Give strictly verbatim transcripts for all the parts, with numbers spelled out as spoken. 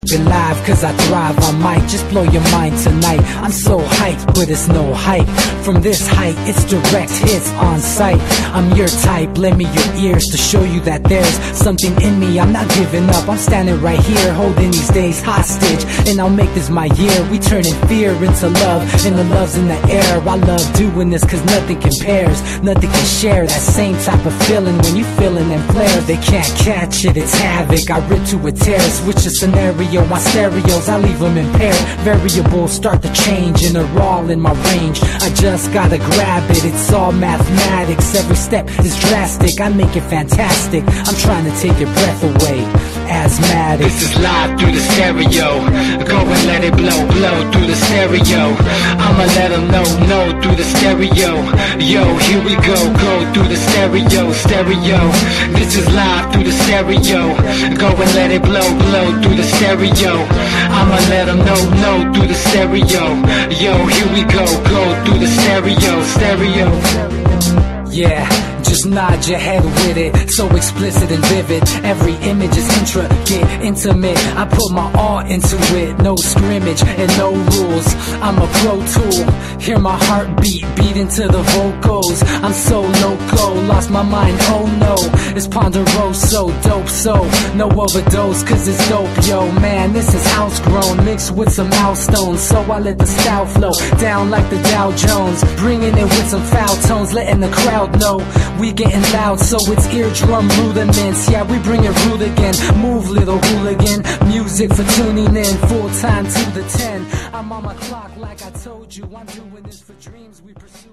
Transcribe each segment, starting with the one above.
it live cause I thrive. I might just blow your mind tonight. I'm so hyped, but it's no hype. From this height, it's direct hits on sight. I'm your type, lend me your ears to show you that there's something in me. I'm not giving up, I'm standing right here, holding these days hostage. And I'll make this my year. We turning fear into love, and the love's in the air. I love doing this cause nothing compares. Nothing can share that same type of feeling when you feeling them flares. They can't catch it, it's havoc. I rip to a tear, switch the scenario. My stereos, I leave them impaired. Variables start to change and they're all in my range. I just gotta grab it, it's all mathematics. Every step is drastic, I make it fantastic. I'm trying to take your breath away. Asthmatic. This is live through the stereo. Go and let it blow, blow through the stereo. I'ma let them know, know through the stereo. Yo, here we go, go through the stereo, stereo. This is live through the stereo. Go and let it blow, blow through the stereo. I'ma let them know, know through the stereo. Yo, here we go, go through the stereo, stereo. Yeah, just nod your head with it, so explicit and vivid. Every image is intricate, intimate. I put my all into it, no scrimmage and no rules. I'm a pro tool, hear my heartbeat beat into the vocals. I'm so loco, lost my mind, oh no. It's ponderoso, dope, so no overdose, cause it's dope, yo. Man, this is house grown, mixed with some milestones. So I let the style flow down like the Dow Jones, bringing it with some foul tones, letting the crowd know we getting loud, so it's eardrum rudiments. Yeah, we bring it rude again. Move, little hooligan. Music for tuning in, full time to the ten. I'm on my clock like I told you. I'm doing this for dreams we pursuing.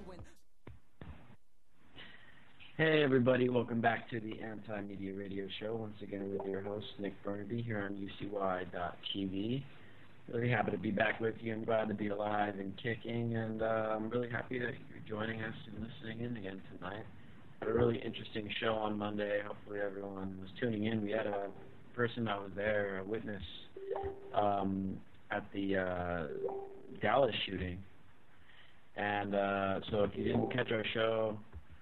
Hey everybody, welcome back to the Anti-Media Radio Show. Once again with your host, Nick Burnaby, here on U C Y dot T V. Really happy to be back with you. I'm glad to be alive and kicking, and uh, I'm really happy that you're joining us and listening in again tonight. Had a really interesting show on Monday. Hopefully everyone was tuning in. We had a person that was there, a witness, um, at the uh, Dallas shooting. And uh, so if you didn't catch our show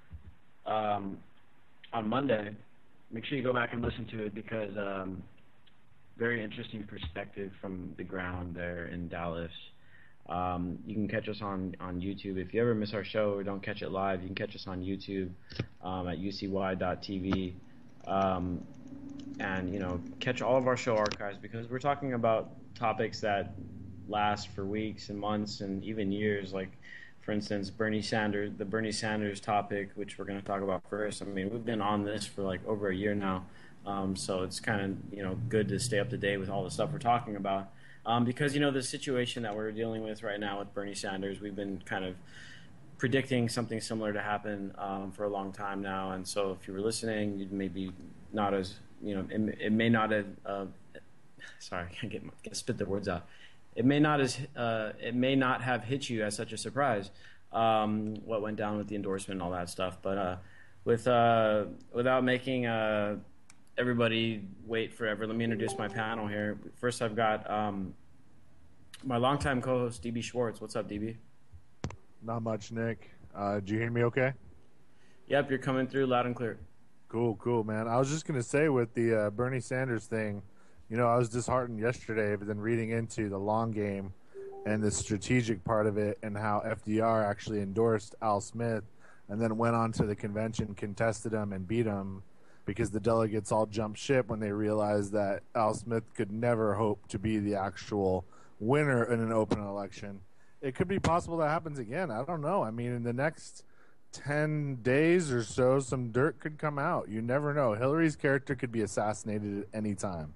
um, on Monday, make sure you go back and listen to it, because um, very interesting perspective from the ground there in Dallas. Um, you can catch us on, on YouTube. If you ever miss our show or don't catch it live, you can catch us on YouTube um, at U C Y dot T V. Um, and, you know, catch all of our show archives, because we're talking about topics that last for weeks and months and even years. Like, for instance, Bernie Sanders, the Bernie Sanders topic, which we're going to talk about first. I mean, we've been on this for like over a year now. Um, so it's kind of, you know, good to stay up to date with all the stuff we're talking about. Um, because, you know, the situation that we're dealing with right now with Bernie Sanders, we've been kind of predicting something similar to happen um, for a long time now. And so if you were listening, you'd maybe not as, you know, it, it may not have, uh, sorry, I can't get, can't spit the words out. It may not as, uh, it may not have hit you as such a surprise, um, what went down with the endorsement and all that stuff. But uh, with, uh, without making uh everybody wait forever, let me introduce my panel here. First, I've got um, my longtime co-host, D B Schwartz. What's up, D B? Not much, Nick. Uh, did you hear me okay? Yep, you're coming through loud and clear. Cool, cool, man. I was just going to say with the uh, Bernie Sanders thing, you know, I was disheartened yesterday, but then reading into the long game and the strategic part of it and how F D R actually endorsed Al Smith and then went on to the convention, contested him, and beat him, because the delegates all jumped ship when they realized that Al Smith could never hope to be the actual winner in an open election. It could be possible that happens again. I don't know. I mean, in the next ten days or so, some dirt could come out. You never know. Hillary's character could be assassinated at any time.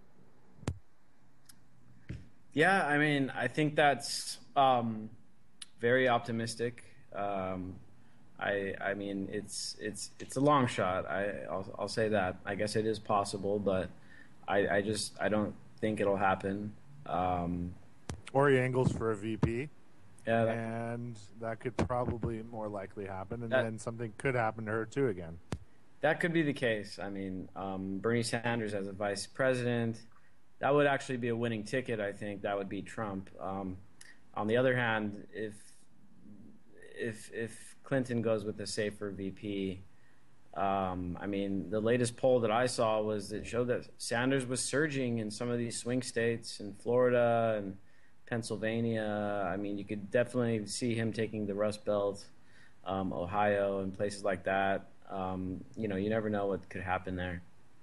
Yeah, I mean, I think that's um, very optimistic. Um I, I mean, it's it's it's a long shot. I I'll, I'll say that. I guess it is possible, but I, I just I don't think it'll happen. Um, Ori Angles for a V P, yeah, that, and that could probably more likely happen, and that, then something could happen to her too again. That could be the case. I mean, um, Bernie Sanders as a vice president, that would actually be a winning ticket. I think that would beat Trump. Um, on the other hand, if if if Clinton goes with a safer V P, Um, I mean, the latest poll that I saw was that showed that Sanders was surging in some of these swing states in Florida and Pennsylvania. I mean, you could definitely see him taking the Rust Belt, um, Ohio, and places like that. Um, you know, you never know what could happen there.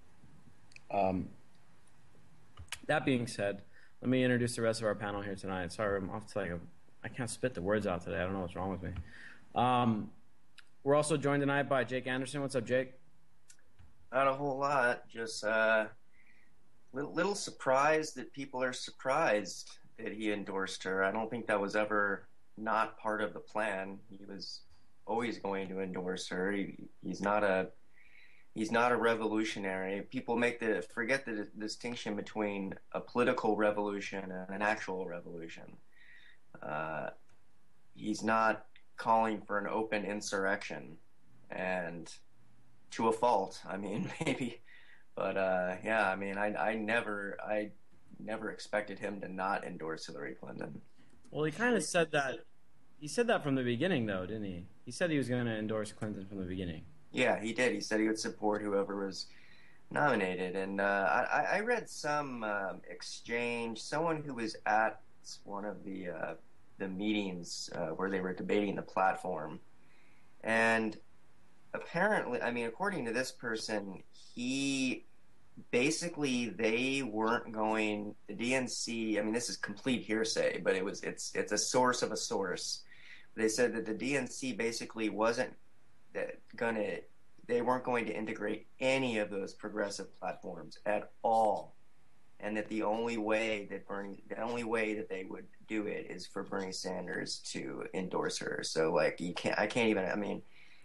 Um, that being said, let me introduce the rest of our panel here tonight. Sorry, I'm off to like a, I can't spit the words out today. I don't know what's wrong with me. Um, we're also joined tonight by Jake Anderson. What's up, Jake? Not a whole lot. Just uh, little, little surprised that people are surprised that he endorsed her. I don't think that was ever not part of the plan. He was always going to endorse her. He, he's not a he's not a revolutionary. People make the forget the distinction between a political revolution and an actual revolution. Uh, he's not calling for an open insurrection, and to a fault. I mean, maybe, but uh, yeah. I mean, I I never I never expected him to not endorse Hillary Clinton. Well, he kind of said that. He said that from the beginning, though, didn't he? He said he was going to endorse Clinton from the beginning. Yeah, he did. He said he would support whoever was nominated. And uh, I, I read some um, exchange, someone who was at one of the uh, the meetings uh, where they were debating the platform. And apparently, I mean, according to this person, he basically they weren't going, the D N C, I mean, this is complete hearsay, but it was it's it's a source of a source. They said that the D N C basically wasn't gonna, they weren't going to integrate any of those progressive platforms at all, and that the only way that Bernie, the only way that they would do it is for Bernie Sanders to endorse her. So like you can't, I can't even, I mean,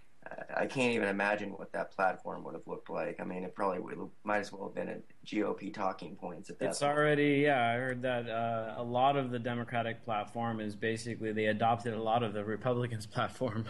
I can't even imagine what that platform would have looked like. I mean, it probably would might as well have been a G O P talking points at that It's point. already, yeah, I heard that uh, a lot of the Democratic platform is basically, they adopted a lot of the Republicans' platform.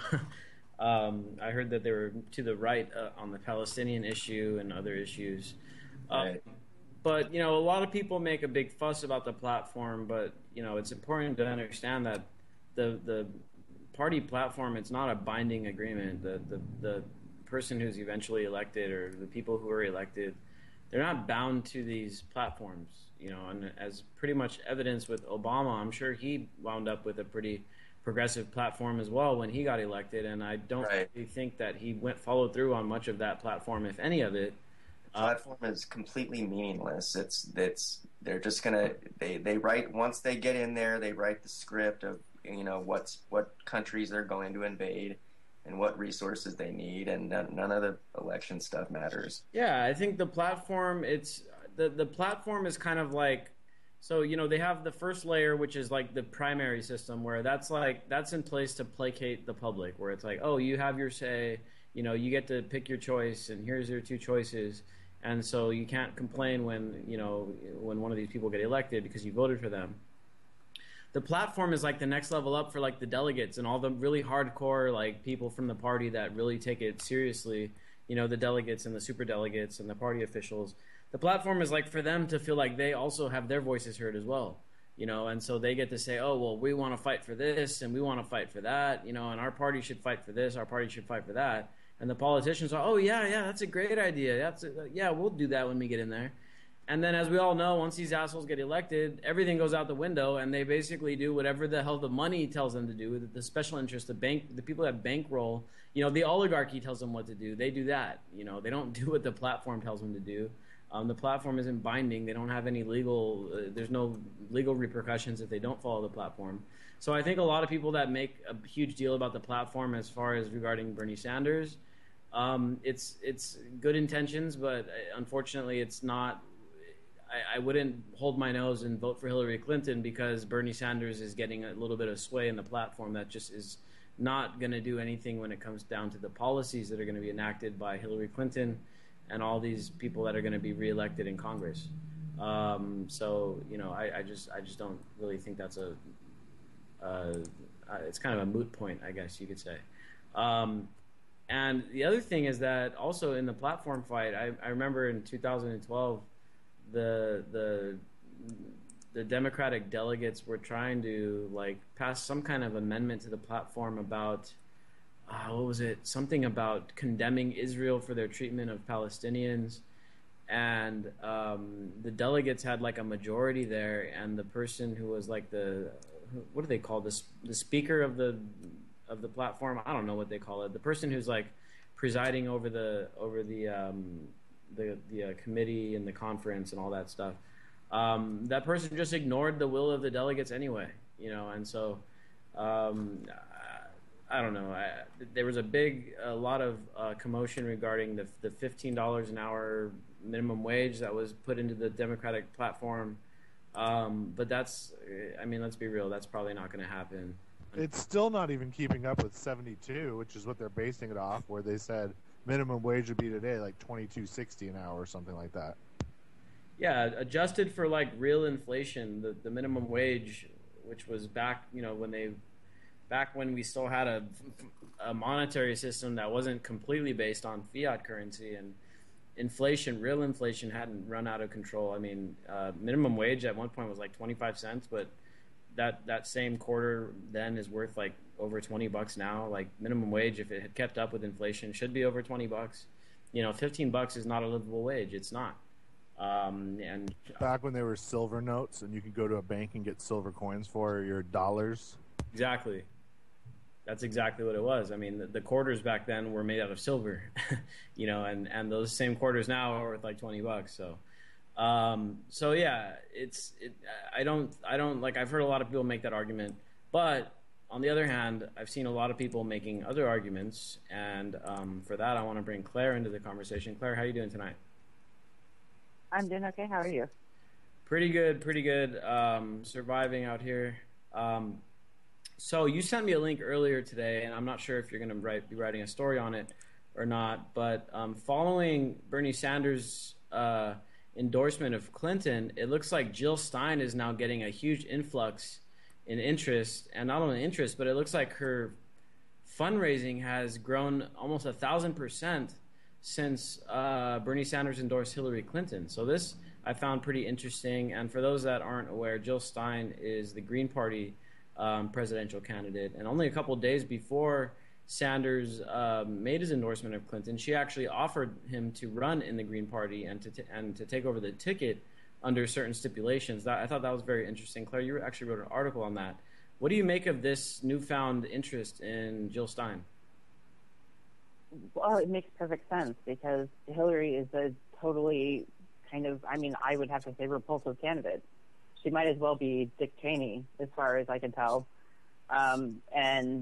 um, I heard that they were to the right uh, on the Palestinian issue and other issues. Uh, Right. But, you know, a lot of people make a big fuss about the platform, but, you know, it's important to understand that the the party platform, it's not a binding agreement. The, the the person who's eventually elected, or the people who are elected, they're not bound to these platforms, you know. And as pretty much evidence with Obama, I'm sure he wound up with a pretty progressive platform as well when he got elected, and I don't Right. really think that he went followed through on much of that platform, if any of it. The platform is completely meaningless. It's it's they're just gonna they they write once they get in there, they write the script of, you know, what's what countries they're going to invade and what resources they need, and none, none of the election stuff matters. Yeah, I think the platform, it's the the platform is kind of like, so, you know, they have the first layer, which is like the primary system, where that's like that's in place to placate the public, where it's like, oh, you have your say, you know, you get to pick your choice, and here's your two choices, and so you can't complain when, you know, when one of these people get elected because you voted for them. The platform is like the next level up for like the delegates and all the really hardcore like people from the party that really take it seriously, you know, the delegates and the super delegates and the party officials. The platform is like for them to feel like they also have their voices heard as well, you know, and so they get to say, oh, well, we want to fight for this and we want to fight for that, you know, and our party should fight for this, our party should fight for that. And the politicians are, oh, yeah, yeah, that's a great idea. That's a, yeah, we'll do that when we get in there. And then, as we all know, once these assholes get elected, everything goes out the window, and they basically do whatever the hell the money tells them to do. The special interest, the bank, the people that bankroll, you know, the oligarchy tells them what to do. They do that. You know, they don't do what the platform tells them to do. Um, the platform isn't binding. They don't have any legal. Uh, there's no legal repercussions if they don't follow the platform. So I think a lot of people that make a huge deal about the platform, as far as regarding Bernie Sanders, um, it's it's good intentions, but unfortunately, it's not. I, I wouldn't hold my nose and vote for Hillary Clinton because Bernie Sanders is getting a little bit of sway in the platform that just is not going to do anything when it comes down to the policies that are going to be enacted by Hillary Clinton and all these people that are going to be reelected in Congress. Um, so, you know, I, I just I just don't really think that's a uh, it's kind of a moot point, I guess you could say. Um, and the other thing is that also in the platform fight, I, I remember in two thousand twelve, the the the Democratic delegates were trying to like pass some kind of amendment to the platform about uh, uh, what was it? Something about condemning Israel for their treatment of Palestinians. And um, the delegates had like a majority there, and the person who was like the, what do they call this? The speaker of the of the platform. I don't know what they call it. The person who's like presiding over the over the um, the the uh, committee and the conference and all that stuff. Um, that person just ignored the will of the delegates anyway, you know. And so um, I, I don't know. I, there was a big, a lot of uh, commotion regarding the the fifteen dollars an hour minimum wage that was put into the Democratic platform. Um, but that's, I mean, let's be real. That's probably not going to happen. It's still not even keeping up with seventy-two, which is what they're basing it off, where they said minimum wage would be today like twenty-two sixty an hour or something like that. Yeah, adjusted for like real inflation, the, the minimum wage, which was back, you know, when they, back when we still had a, a monetary system that wasn't completely based on fiat currency, and inflation, real inflation hadn't run out of control. I mean, uh, minimum wage at one point was like twenty-five cents, but that that same quarter then is worth like over twenty bucks now. Like minimum wage, if it had kept up with inflation, should be over twenty bucks. You know, fifteen bucks is not a livable wage. It's not. Um, and back when there were silver notes and you could go to a bank and get silver coins for your dollars. Exactly. That's exactly what it was. I mean, the, the quarters back then were made out of silver, you know, and, and those same quarters now are worth like twenty bucks. So, um, so yeah, it's, it, I don't, I don't like, I've heard a lot of people make that argument, but on the other hand, I've seen a lot of people making other arguments. And, um, for that, I want to bring Claire into the conversation. Claire, how are you doing tonight? I'm doing okay. How are you? Pretty good. Pretty good. Um, surviving out here. Um, So you sent me a link earlier today, and I'm not sure if you're going to write, be writing a story on it or not, but um, following Bernie Sanders' uh, endorsement of Clinton, it looks like Jill Stein is now getting a huge influx in interest, and not only interest, but it looks like her fundraising has grown almost a thousand percent since uh, Bernie Sanders endorsed Hillary Clinton. So this I found pretty interesting, and for those that aren't aware, Jill Stein is the Green Party Um, presidential candidate, and only a couple of days before Sanders uh, made his endorsement of Clinton, she actually offered him to run in the Green Party and to t- and to take over the ticket under certain stipulations. That, I thought that was very interesting. Claire, you actually wrote an article on that. What do you make of this newfound interest in Jill Stein? Well, it makes perfect sense because Hillary is a totally kind of, I mean, I would have to say repulsive candidate. She might as well be Dick Cheney, as far as I can tell. Um, and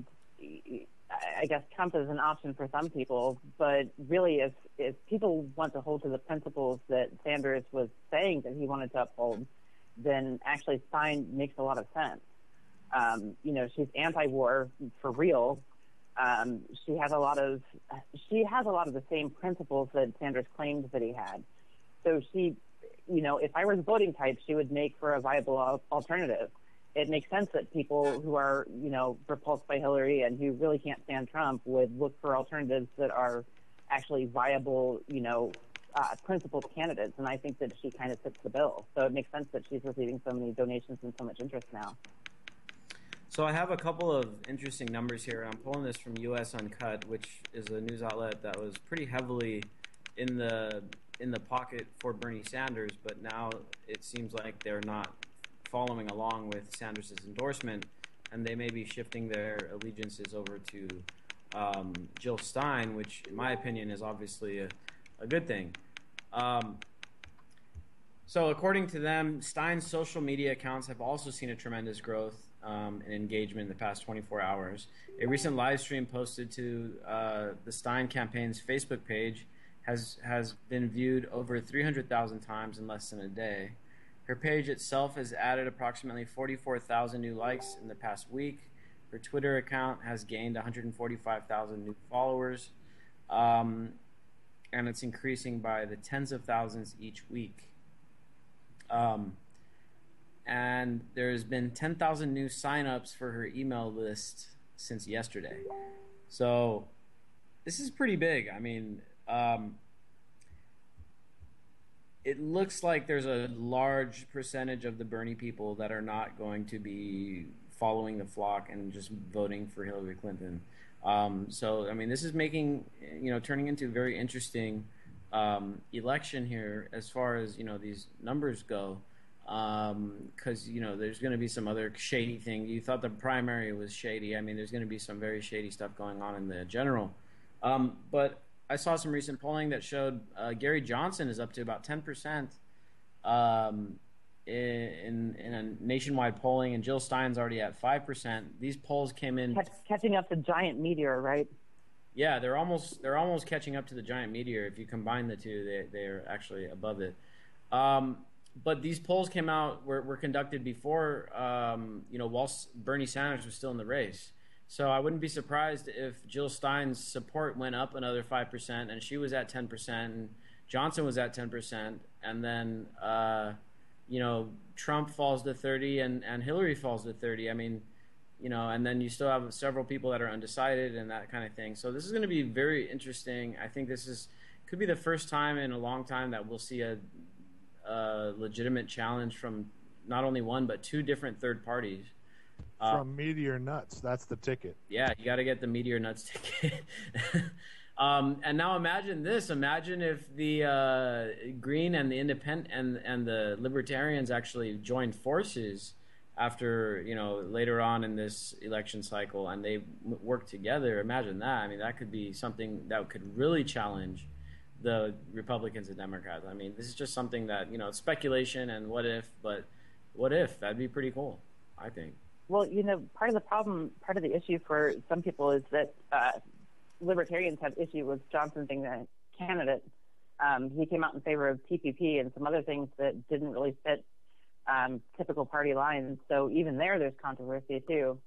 I guess Trump is an option for some people, but really if, if people want to hold to the principles that Sanders was saying that he wanted to uphold, then actually Stein makes a lot of sense. Um, you know, she's anti-war for real. Um, she has a lot of she has a lot of the same principles that Sanders claimed that he had. So she, you know, if I was voting type, she would make for a viable al- alternative. It makes sense that people who are, you know, repulsed by Hillary and who really can't stand Trump would look for alternatives that are actually viable, you know, uh, principled candidates. And I think that she kind of fits the bill. So it makes sense that she's receiving so many donations and so much interest now. So I have a couple of interesting numbers here. I'm pulling this from U S Uncut, which is a news outlet that was pretty heavily in the in the pocket for Bernie Sanders, but now it seems like they're not following along with Sanders' endorsement, and they may be shifting their allegiances over to um, Jill Stein, which, in my opinion, is obviously a, a good thing. Um, so according to them, Stein's social media accounts have also seen a tremendous growth um, in engagement in the past twenty-four hours. A recent live stream posted to uh, the Stein campaign's Facebook page has has been viewed over three hundred thousand times in less than a day. Her page itself has added approximately forty-four thousand new likes in the past week. Her Twitter account has gained one hundred forty-five thousand new followers, um, and it's increasing by the tens of thousands each week. Um, and there's been ten thousand new signups for her email list since yesterday. So this is pretty big. I mean, Um, it looks like there's a large percentage of the Bernie people that are not going to be following the flock and just voting for Hillary Clinton. Um, so, I mean, this is making, you know, turning into a very interesting um, election here as far as, you know, these numbers go. Because, um, you know, there's going to be some other shady thing. You thought the primary was shady. I mean, there's going to be some very shady stuff going on in the general. Um, but I saw some recent polling that showed uh, Gary Johnson is up to about ten percent um, in, in a nationwide polling, and Jill Stein's already at five percent. These polls came in... Catching up to Giant Meteor, right? Yeah, they're almost they're almost catching up to the Giant Meteor. If you combine the two, they, they're actually above it. Um, but these polls came out, were, were conducted before, um, you know, while Bernie Sanders was still in the race. So I wouldn't be surprised if Jill Stein's support went up another five percent, and she was at ten percent, and Johnson was at ten percent, and then, uh, you know, Trump falls to thirty, and, and Hillary falls to thirty. I mean, you know, and then you still have several people that are undecided and that kind of thing. So this is going to be very interesting. I think this is could be the first time in a long time that we'll see a, a legitimate challenge from not only one but two different third parties. From uh, Meteor Nuts, that's the ticket. Yeah, you got to get the Meteor Nuts ticket. um, and now imagine this: imagine if the uh, Green and the Independent and and the Libertarians actually joined forces after, you know, later on in this election cycle, and they work together. Imagine that. I mean, that could be something that could really challenge the Republicans and Democrats. I mean, this is just something that, you know, it's speculation and what if, but what if? That'd be pretty cool, I think. Well, you know, part of the problem, part of the issue for some people is that uh, Libertarians have issue with Johnson being the candidate. Um, he came out in favor of T P P and some other things that didn't really fit Um, typical party lines. So even there, there's controversy too.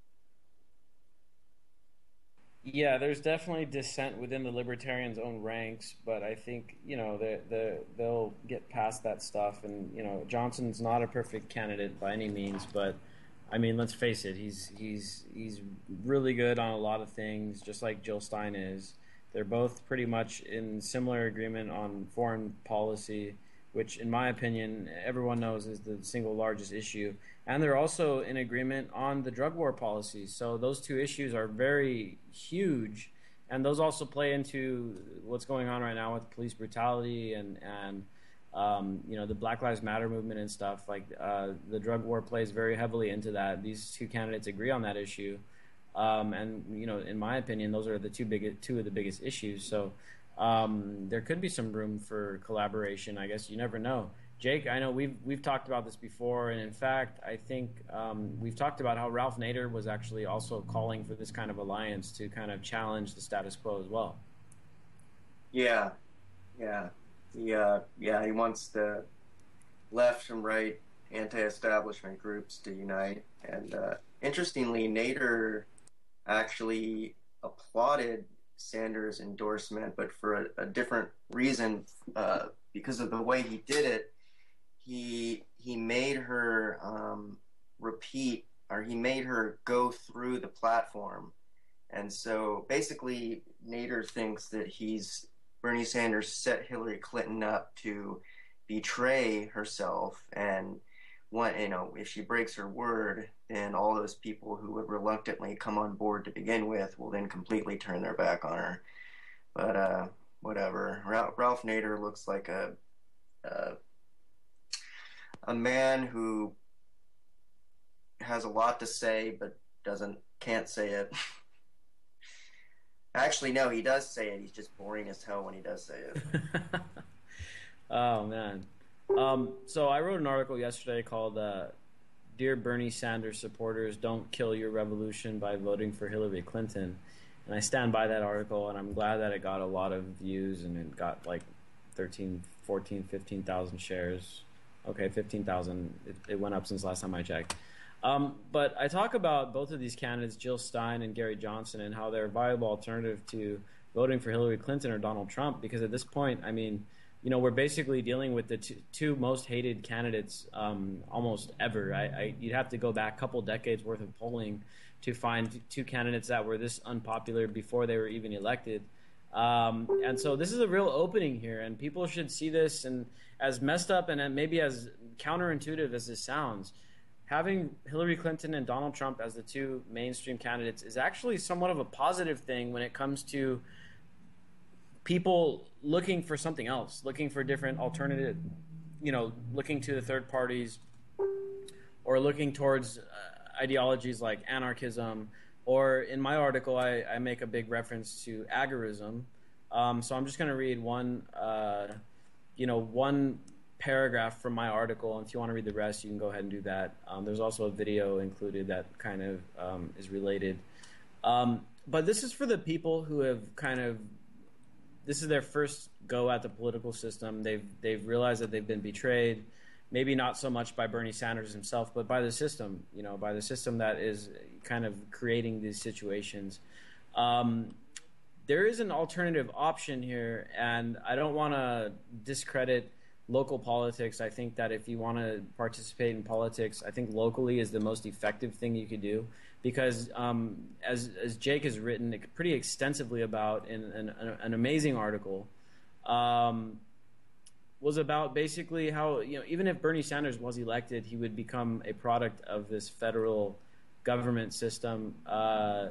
Yeah, there's definitely dissent within the Libertarians' own ranks, but I think, you know, the the they'll get past that stuff. And, you know, Johnson's not a perfect candidate by any means, but I mean, let's face it, he's he's he's really good on a lot of things, just like Jill Stein is. They're both pretty much in similar agreement on foreign policy, which, in my opinion, everyone knows is the single largest issue. And they're also in agreement on the drug war policies. So those two issues are very huge, and those also play into what's going on right now with police brutality and, and um, you know, the Black Lives Matter movement and stuff. Like uh, the drug war plays very heavily into that. These two candidates agree on that issue. Um, and, you know, in my opinion, those are the two big, two of the biggest issues. So Um, there could be some room for collaboration. I guess you never know. Jake, I know we've we've talked about this before, and in fact, I think um, we've talked about how Ralph Nader was actually also calling for this kind of alliance to kind of challenge the status quo as well. Yeah, yeah, he, uh, yeah. He wants the left and right anti-establishment groups to unite. And uh, interestingly, Nader actually applauded Sanders' endorsement, but for a, a different reason. Uh, because of the way he did it, he he made her um, repeat, or he made her go through the platform. And so basically, Nader thinks that he's Bernie Sanders set Hillary Clinton up to betray herself, and what, you know, if she breaks her word, then all those people who would reluctantly come on board to begin with will then completely turn their back on her. But uh, whatever. Ralph, Ralph Nader looks like a uh, a man who has a lot to say but doesn't can't say it. Actually, no, he does say it. He's just boring as hell when he does say it. Oh man. Um, so I wrote an article yesterday called uh, Dear Bernie Sanders Supporters, Don't Kill Your Revolution by Voting for Hillary Clinton. And I stand by that article, and I'm glad that it got a lot of views, and it got like thirteen, fourteen, fifteen thousand shares. Okay, fifteen thousand. It, it went up since last time I checked. Um, but I talk about both of these candidates, Jill Stein and Gary Johnson, and how they're a viable alternative to voting for Hillary Clinton or Donald Trump, because at this point, I mean, you know, we're basically dealing with the two, two most hated candidates um, almost ever. I, I, you'd have to go back a couple decades worth of polling to find two candidates that were this unpopular before they were even elected. Um, and so this is a real opening here, and people should see this, and as messed up and maybe as counterintuitive as this sounds, having Hillary Clinton and Donald Trump as the two mainstream candidates is actually somewhat of a positive thing when it comes to people looking for something else, looking for different alternative, you know, looking to the third parties, or looking towards uh, ideologies like anarchism. Or in my article, I, I make a big reference to agorism. Um, so I'm just going to read one, uh, you know, one paragraph from my article, and if you want to read the rest, you can go ahead and do that. Um, there's also a video included that kind of um, is related. Um, but this is for the people who have kind of, this is their first go at the political system. They've they've realized that they've been betrayed, maybe not so much by Bernie Sanders himself, but by the system, you know, by the system that is kind of creating these situations. Um, there is an alternative option here, and I don't want to discredit local politics. I think that if you want to participate in politics, I think locally is the most effective thing you could do, because um, as as Jake has written pretty extensively about in an, an amazing article, um, was about basically how, you know, even if Bernie Sanders was elected, he would become a product of this federal government system, uh,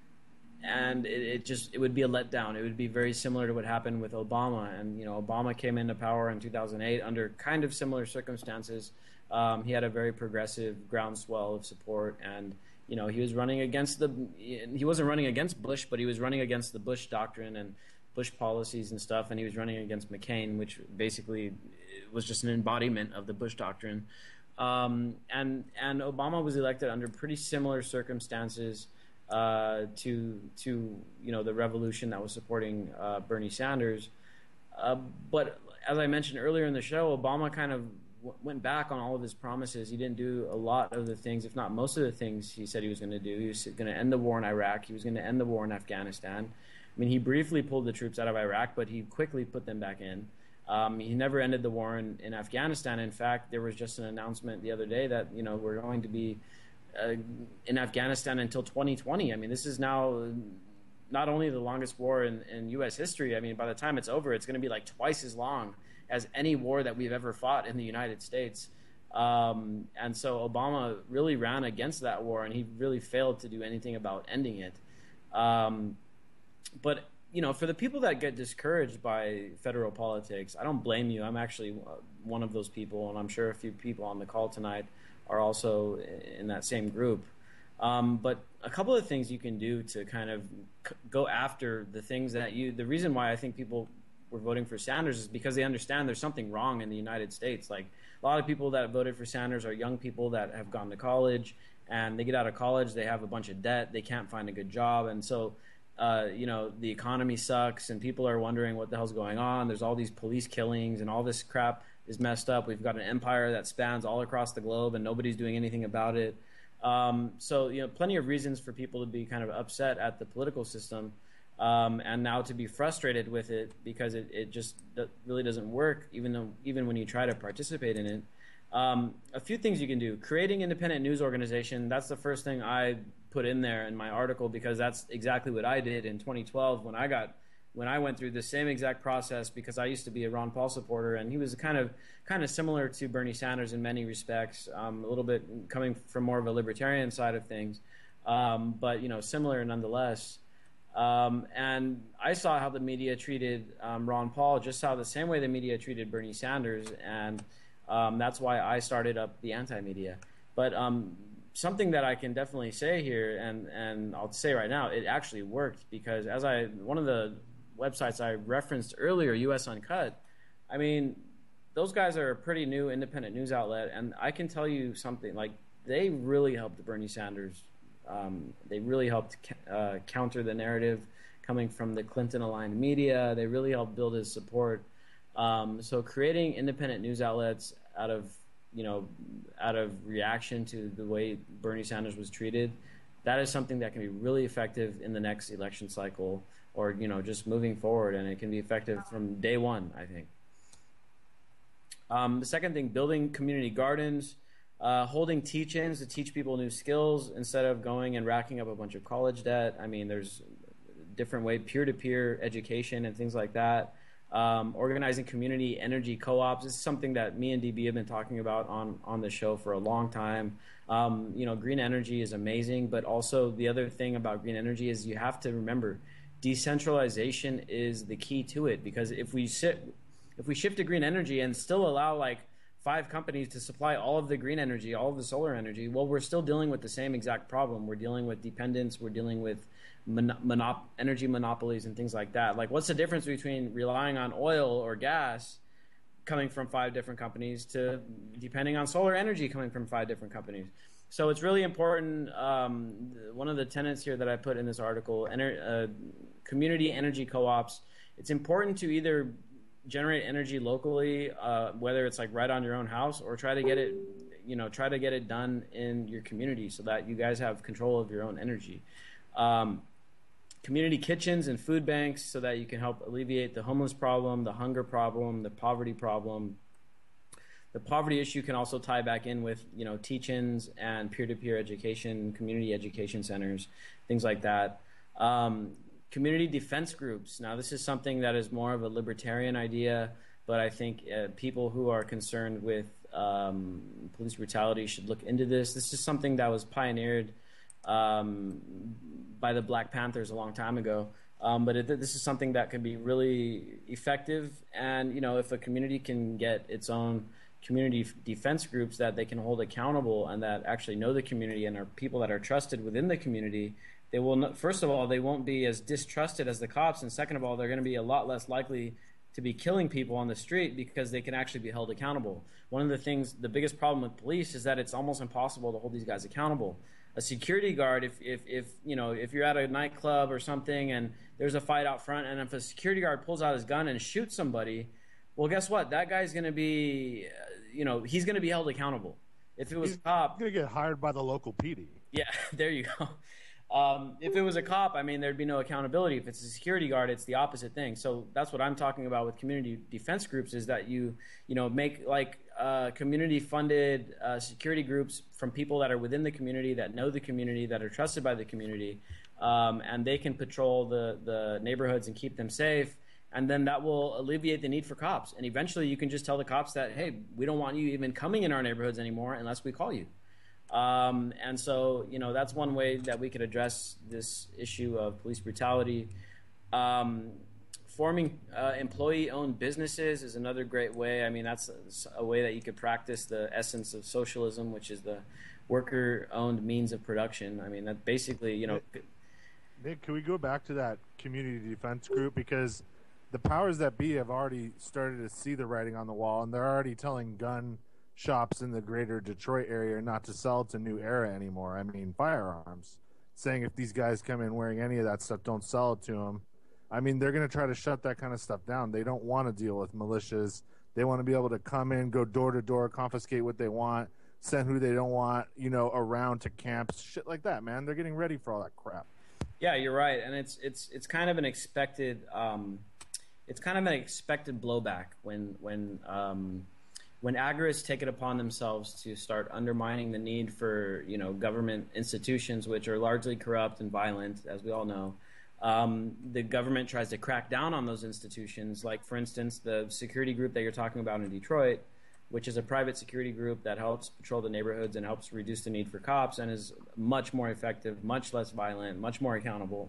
and it, it just it would be a letdown. It would be very similar to what happened with Obama. And you know, Obama came into power in two thousand eight under kind of similar circumstances. Um, he had a very progressive groundswell of support, and you know, he was running against the he wasn't running against Bush, but he was running against the Bush doctrine and Bush policies and stuff, and he was running against McCain, which basically was just an embodiment of the Bush doctrine. Um, and and Obama was elected under pretty similar circumstances uh, to to you know the revolution that was supporting uh, Bernie Sanders. Uh, but as I mentioned earlier in the show, Obama kind of w- went back on all of his promises. He didn't do a lot of the things, if not most of the things, he said he was going to do. He was going to end the war in Iraq. He was going to end the war in Afghanistan. I mean, he briefly pulled the troops out of Iraq, but he quickly put them back in. Um, he never ended the war in, in Afghanistan. In fact, there was just an announcement the other day that, you know, we're going to be uh, in Afghanistan until twenty twenty. I mean, this is now not only the longest war in, in U S history. I mean, by the time it's over, it's going to be like twice as long as any war that we've ever fought in the United States. Um, and so Obama really ran against that war, and he really failed to do anything about ending it. Um, But, you know, for the people that get discouraged by federal politics, I don't blame you. I'm actually one of those people, and I'm sure a few people on the call tonight are also in that same group. Um, but a couple of things you can do to kind of c- go after the things that you – the reason why I think people were voting for Sanders is because they understand there's something wrong in the United States. Like, a lot of people that voted for Sanders are young people that have gone to college, and they get out of college, they have a bunch of debt, they can't find a good job, and so – Uh, you know, the economy sucks and people are wondering what the hell's going on. There's all these police killings and all this crap is messed up. We've got an empire that spans all across the globe and nobody's doing anything about it. Um, so, you know, plenty of reasons for people to be kind of upset at the political system um, and now to be frustrated with it because it, it just really doesn't work, even though even when you try to participate in it. Um, a few things you can do. Creating independent news organization, that's the first thing I put in there in my article because that's exactly what I did in twenty twelve when I got when I went through the same exact process, because I used to be a Ron Paul supporter, and he was kind of kind of similar to Bernie Sanders in many respects, um, a little bit coming from more of a libertarian side of things, um, but you know, similar nonetheless. Um, and I saw how the media treated um, Ron Paul, just saw the same way the media treated Bernie Sanders, and um, that's why I started up the anti-media. But um, something that I can definitely say here, and, and I'll say right now, it actually worked, because as I one of the websites I referenced earlier, U S Uncut, I mean, those guys are a pretty new independent news outlet, and I can tell you something, like, they really helped Bernie Sanders. Um, they really helped uh, counter the narrative coming from the Clinton-aligned media. They really helped build his support. Um, so creating independent news outlets out of, you know, out of reaction to the way Bernie Sanders was treated, that is something that can be really effective in the next election cycle, or, you know, just moving forward, and it can be effective from day one, I think. Um, the second thing, building community gardens, uh, holding teach-ins to teach people new skills instead of going and racking up a bunch of college debt. I mean, there's different way, peer-to-peer education and things like that. Um, organizing community energy co-ops. This is something that me and D B have been talking about on, on the show for a long time. Um, you know, green energy is amazing, but also the other thing about green energy is you have to remember decentralization is the key to it, because if we sit, if we shift to green energy and still allow like five companies to supply all of the green energy, all of the solar energy, well, we're still dealing with the same exact problem. We're dealing with dependence. We're dealing with mon- monop- energy monopolies and things like that. Like, what's the difference between relying on oil or gas coming from five different companies to depending on solar energy coming from five different companies? So it's really important. Um, one of the tenets here that I put in this article, ener- uh, community energy co-ops, it's important to either generate energy locally, uh, whether it's like right on your own house, or try to get it, you know, try to get it done in your community so that you guys have control of your own energy. Um, community kitchens and food banks so that you can help alleviate the homeless problem, the hunger problem, the poverty problem. The poverty issue can also tie back in with, you know, teach-ins and peer-to-peer education, community education centers, things like that. Um, Community defense groups. Now, this is something that is more of a libertarian idea, but I think uh, people who are concerned with um, police brutality should look into this. This is something that was pioneered um, by the Black Panthers a long time ago, um, but it, this is something that can be really effective. And, you know, if a community can get its own community f- defense groups that they can hold accountable and that actually know the community and are people that are trusted within the community, they will not, first of all, they won't be as distrusted as the cops, and second of all, they're going to be a lot less likely to be killing people on the street because they can actually be held accountable. One of the things, the biggest problem with police is that it's almost impossible to hold these guys accountable. A security guard, if, if, if you know, if you're at a nightclub or something and there's a fight out front, and if a security guard pulls out his gun and shoots somebody, well, guess what? That guy's going to be, uh, you know, he's going to be held accountable. If it was He's a cop, going to get hired by the local P D. Yeah, there you go. Um, if it was a cop, I mean, there'd be no accountability. If it's a security guard, it's the opposite thing. So that's what I'm talking about with community defense groups, is that you, you know, make like uh, community-funded uh, security groups from people that are within the community, that know the community, that are trusted by the community, um, and they can patrol the, the neighborhoods and keep them safe. And then that will alleviate the need for cops. And eventually you can just tell the cops that, hey, we don't want you even coming in our neighborhoods anymore unless we call you. Um, and so, you know, that's one way that we could address this issue of police brutality. Um, forming uh, employee-owned businesses is another great way. I mean, that's a, a way that you could practice the essence of socialism, which is the worker-owned means of production. I mean, that basically, you know... Nick, can we go back to that community defense group? Because the powers that be have already started to see the writing on the wall, and they're already telling gun shops in the greater Detroit area not to sell to New Era anymore. I mean, firearms. Saying if these guys come in wearing any of that stuff, don't sell it to them. I mean, they're going to try to shut that kind of stuff down. They don't want to deal with militias. They want to be able to come in, go door to door, confiscate what they want, send who they don't want, you know, around to camps, shit like that, man. They're getting ready for all that crap. Yeah, you're right. And it's it's it's kind of an expected um, it's kind of an expected blowback when when um, when agorists take it upon themselves to start undermining the need for, you know, government institutions, which are largely corrupt and violent, as we all know. Um, the government tries to crack down on those institutions, like, for instance, the security group that you're talking about in Detroit, which is a private security group that helps patrol the neighborhoods and helps reduce the need for cops and is much more effective, much less violent, much more accountable.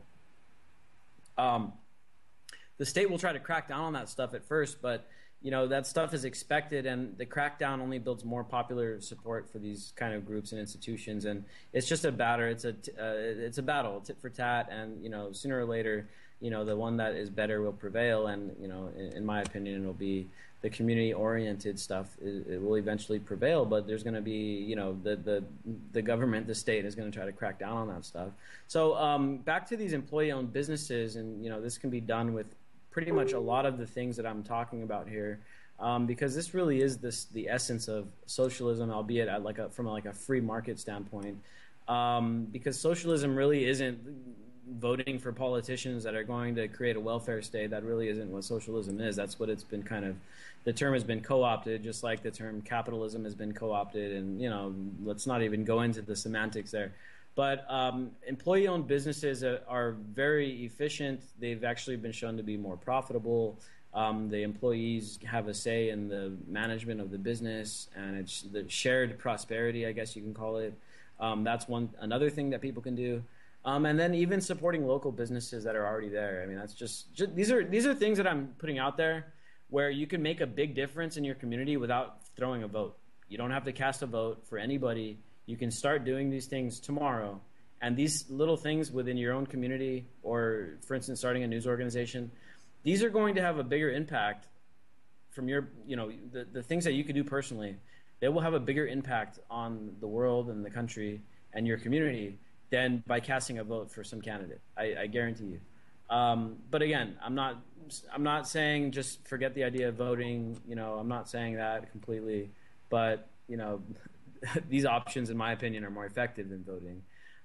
Um, the state will try to crack down on that stuff at first, but you know, that stuff is expected, and the crackdown only builds more popular support for these kind of groups and institutions. And it's just a batter. It's a uh, it's a battle, tit for tat. And you know, sooner or later, you know, the one that is better will prevail. And you know, in, in my opinion, it'll be the community-oriented stuff. It, it will eventually prevail. But there's going to be, you know, the the the government, the state, is going to try to crack down on that stuff. So um, back to these employee-owned businesses, and you know, this can be done with pretty much a lot of the things that I'm talking about here, um, because this really is this the essence of socialism, albeit at like a, from a, like a free market standpoint. Um, because socialism really isn't voting for politicians that are going to create a welfare state. That really isn't what socialism is. That's what it's been kind of, the term has been co-opted, just like the term capitalism has been co-opted. And you know, let's not even go into the semantics there. But um, employee-owned businesses are, are very efficient. They've actually been shown to be more profitable. Um, the employees have a say in the management of the business, and it's the shared prosperity, I guess you can call it. Um, that's one another thing that people can do. Um, and then even supporting local businesses that are already there. I mean, that's just, just these are these are things that I'm putting out there where you can make a big difference in your community without throwing a vote. You don't have to cast a vote for anybody. You can start doing these things tomorrow. And these little things within your own community, or for instance, starting a news organization, these are going to have a bigger impact from your, you know, the, the things that you could do personally. They will have a bigger impact on the world and the country and your community than by casting a vote for some candidate. I, I guarantee you. Um, but again, I'm not, I'm not saying just forget the idea of voting. You know, I'm not saying that completely. But you know, these options, in my opinion, are more effective than voting.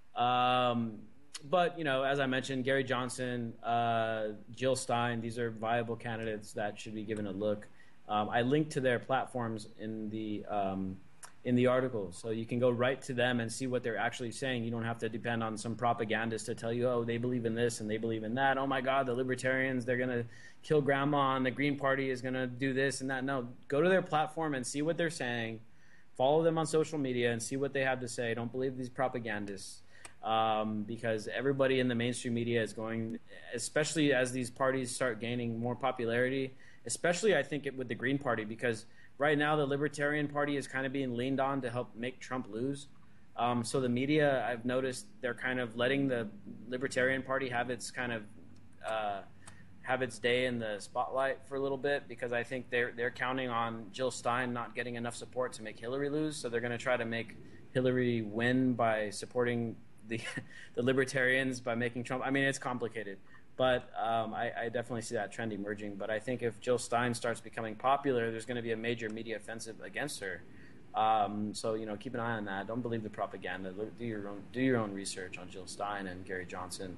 Um, But, you know, as I mentioned, Gary Johnson, uh, Jill Stein, these are viable candidates that should be given a look. Um, I linked to their platforms in the um, in the article, so you can go right to them and see what they're actually saying. You don't have to depend on some propagandist to tell you, oh, they believe in this and they believe in that. Oh, my God, the libertarians, they're going to kill grandma, and the Green Party is going to do this and that. No, go to their platform and see what they're saying. Follow them on social media and see what they have to say. Don't believe these propagandists. Um, because everybody in the mainstream media is going, especially as these parties start gaining more popularity, especially I think it, with the Green Party, because right now the Libertarian Party is kind of being leaned on to help make Trump lose. Um, so the media, I've noticed, they're kind of letting the Libertarian Party have its kind of uh, have its day in the spotlight for a little bit, because I think they're they're counting on Jill Stein not getting enough support to make Hillary lose. So they're going to try to make Hillary win by supporting the the libertarians by making Trump. I mean, it's complicated, but um, I, I definitely see that trend emerging. But I think if Jill Stein starts becoming popular, there's going to be a major media offensive against her. Um, so you know, keep an eye on that. Don't believe the propaganda. Do your own do your own research on Jill Stein and Gary Johnson.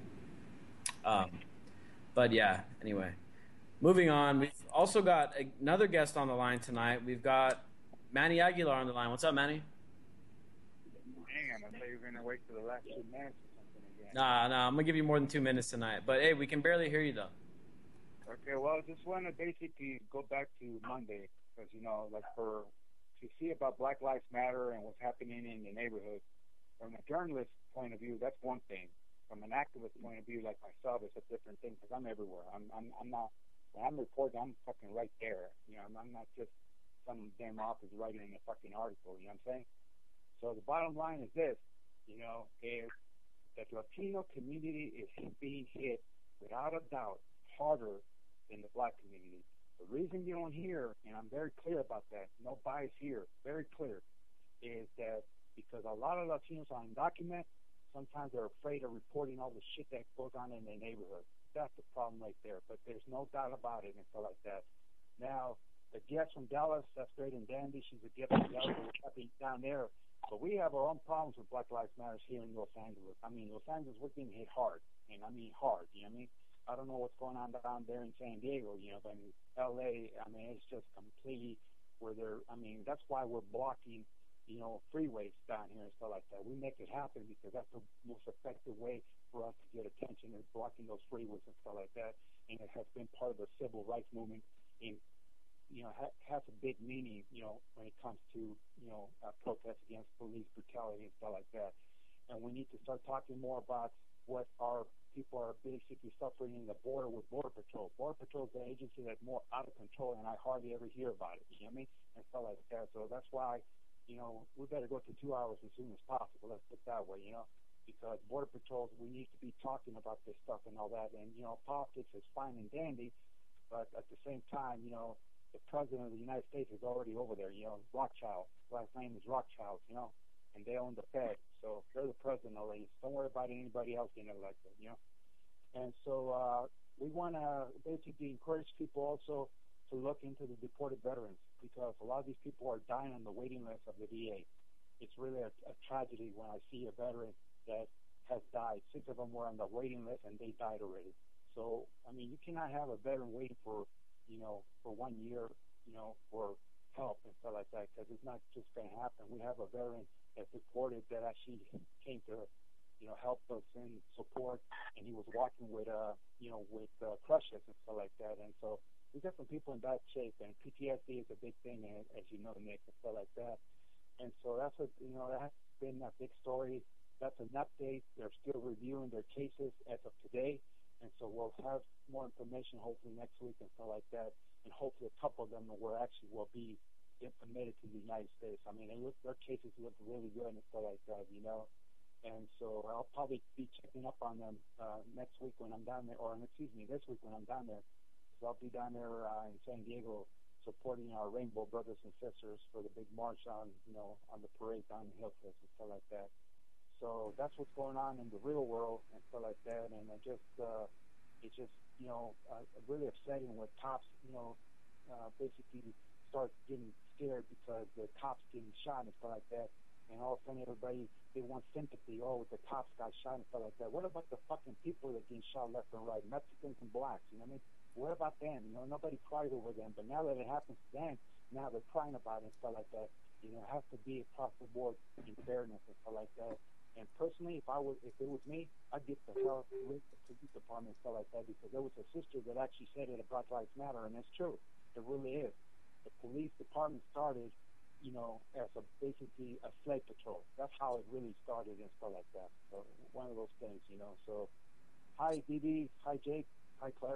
Um, but yeah, anyway, moving on. We've also got another guest on the line tonight. We've got Manny Aguilar on the line. What's up, Manny? Man, I thought you were going to wait for the last two minutes or something again. Nah, nah, I'm going to give you more than two minutes tonight. But, hey, we can barely hear you, though. Okay, well, I just want to basically go back to Monday because, you know, like for to see about Black Lives Matter and what's happening in the neighborhood, from a journalist point of view, that's one thing. From an activist point of view, like myself, it's a different thing because I'm everywhere. I'm, I'm, I'm not, when I'm reporting, I'm fucking right there. You know, I'm, I'm not just some damn office writing a fucking article, you know what I'm saying? So the bottom line is this, you know, is that the Latino community is being hit, without a doubt, harder than the black community. The reason you don't hear, and I'm very clear about that, no bias here, very clear, is that because a lot of Latinos are undocumented, sometimes they're afraid of reporting all the shit that goes on in their neighborhood. That's the problem right there, but there's no doubt about it and stuff like that. Now, the guest from Dallas, that's great and dandy. She's a guest from Dallas, we're happy down there. But we have our own problems with Black Lives Matter here in Los Angeles. I mean, Los Angeles, we're getting hit hard, and I mean hard, you know what I mean? I don't know what's going on down there in San Diego, you know, but in L A, I mean, it's just completely where they're, I mean, that's why we're blocking, you know, freeways down here and stuff like that. We make it happen because that's the most effective way for us to get attention is blocking those freeways and stuff like that. And it has been part of the civil rights movement in you know, ha- has a big meaning, you know, when it comes to, you know, uh, protests against police brutality and stuff like that. And we need to start talking more about what our people are basically suffering in the border with Border Patrol. Border Patrol is an agency that's more out of control, and I hardly ever hear about it, you know what I mean? And stuff like that. So that's why, you know, we better go to two hours as soon as possible. Let's put it that way, you know, because Border Patrol, we need to be talking about this stuff and all that. And, you know, politics is fine and dandy, but at the same time, you know, the president of the United States is already over there, you know, Rothschild. His last name is Rothschild, you know, and they own the Fed. So they're the president of the league. Don't worry about anybody else getting elected, you know. And so uh, we want to basically encourage people also to look into the deported veterans because a lot of these people are dying on the waiting list of the V A. It's really a, a tragedy when I see a veteran that has died. Six of them were on the waiting list and they died already. So, I mean, you cannot have a veteran waiting for you know, for one year, you know, for help and stuff like that, because it's not just going to happen. We have a veteran that's reported that actually came to, you know, help us and support, and he was walking with, uh, you know, with uh, crutches and stuff like that. And so we got some people in bad shape, and P T S D is a big thing, as, as you know, Nick, and stuff like that. And so that's what, you know, that's been a big story. That's an update. They're still reviewing their cases as of today. And so we'll have more information hopefully next week and stuff like that. And hopefully a couple of them will actually will be admitted to the United States. I mean, they look, their cases look really good and stuff like that, you know. And so I'll probably be checking up on them uh, next week when I'm down there, or excuse me, this week when I'm down there. So I'll be down there uh, in San Diego supporting our Rainbow brothers and sisters for the big march on, you know, on the parade down in Hillcrest and stuff like that. So that's what's going on in the real world and stuff like that. And I just, uh, it's just, you know, uh, really upsetting when cops, you know, uh, basically start getting scared because the cops getting shot and stuff like that. And all of a sudden everybody, they want sympathy. Oh, the cops got shot and stuff like that. What about the fucking people that getting shot left and right, Mexicans and blacks? You know what I mean? What about them? You know, nobody cried over them. But now that it happens to them, now they're crying about it and stuff like that. You know, it has to be across the board in fairness and stuff like that. And personally, if I was, if it was me, I'd get the hell with the police department and stuff like that, because there was a sister that actually said it at Black Lives Matter, and it's true. It really is. The police department started, you know, as a basically a slave patrol. That's how it really started and stuff like that. So one of those things, you know. So, hi, D D. Hi, Jake. Hi, Claire.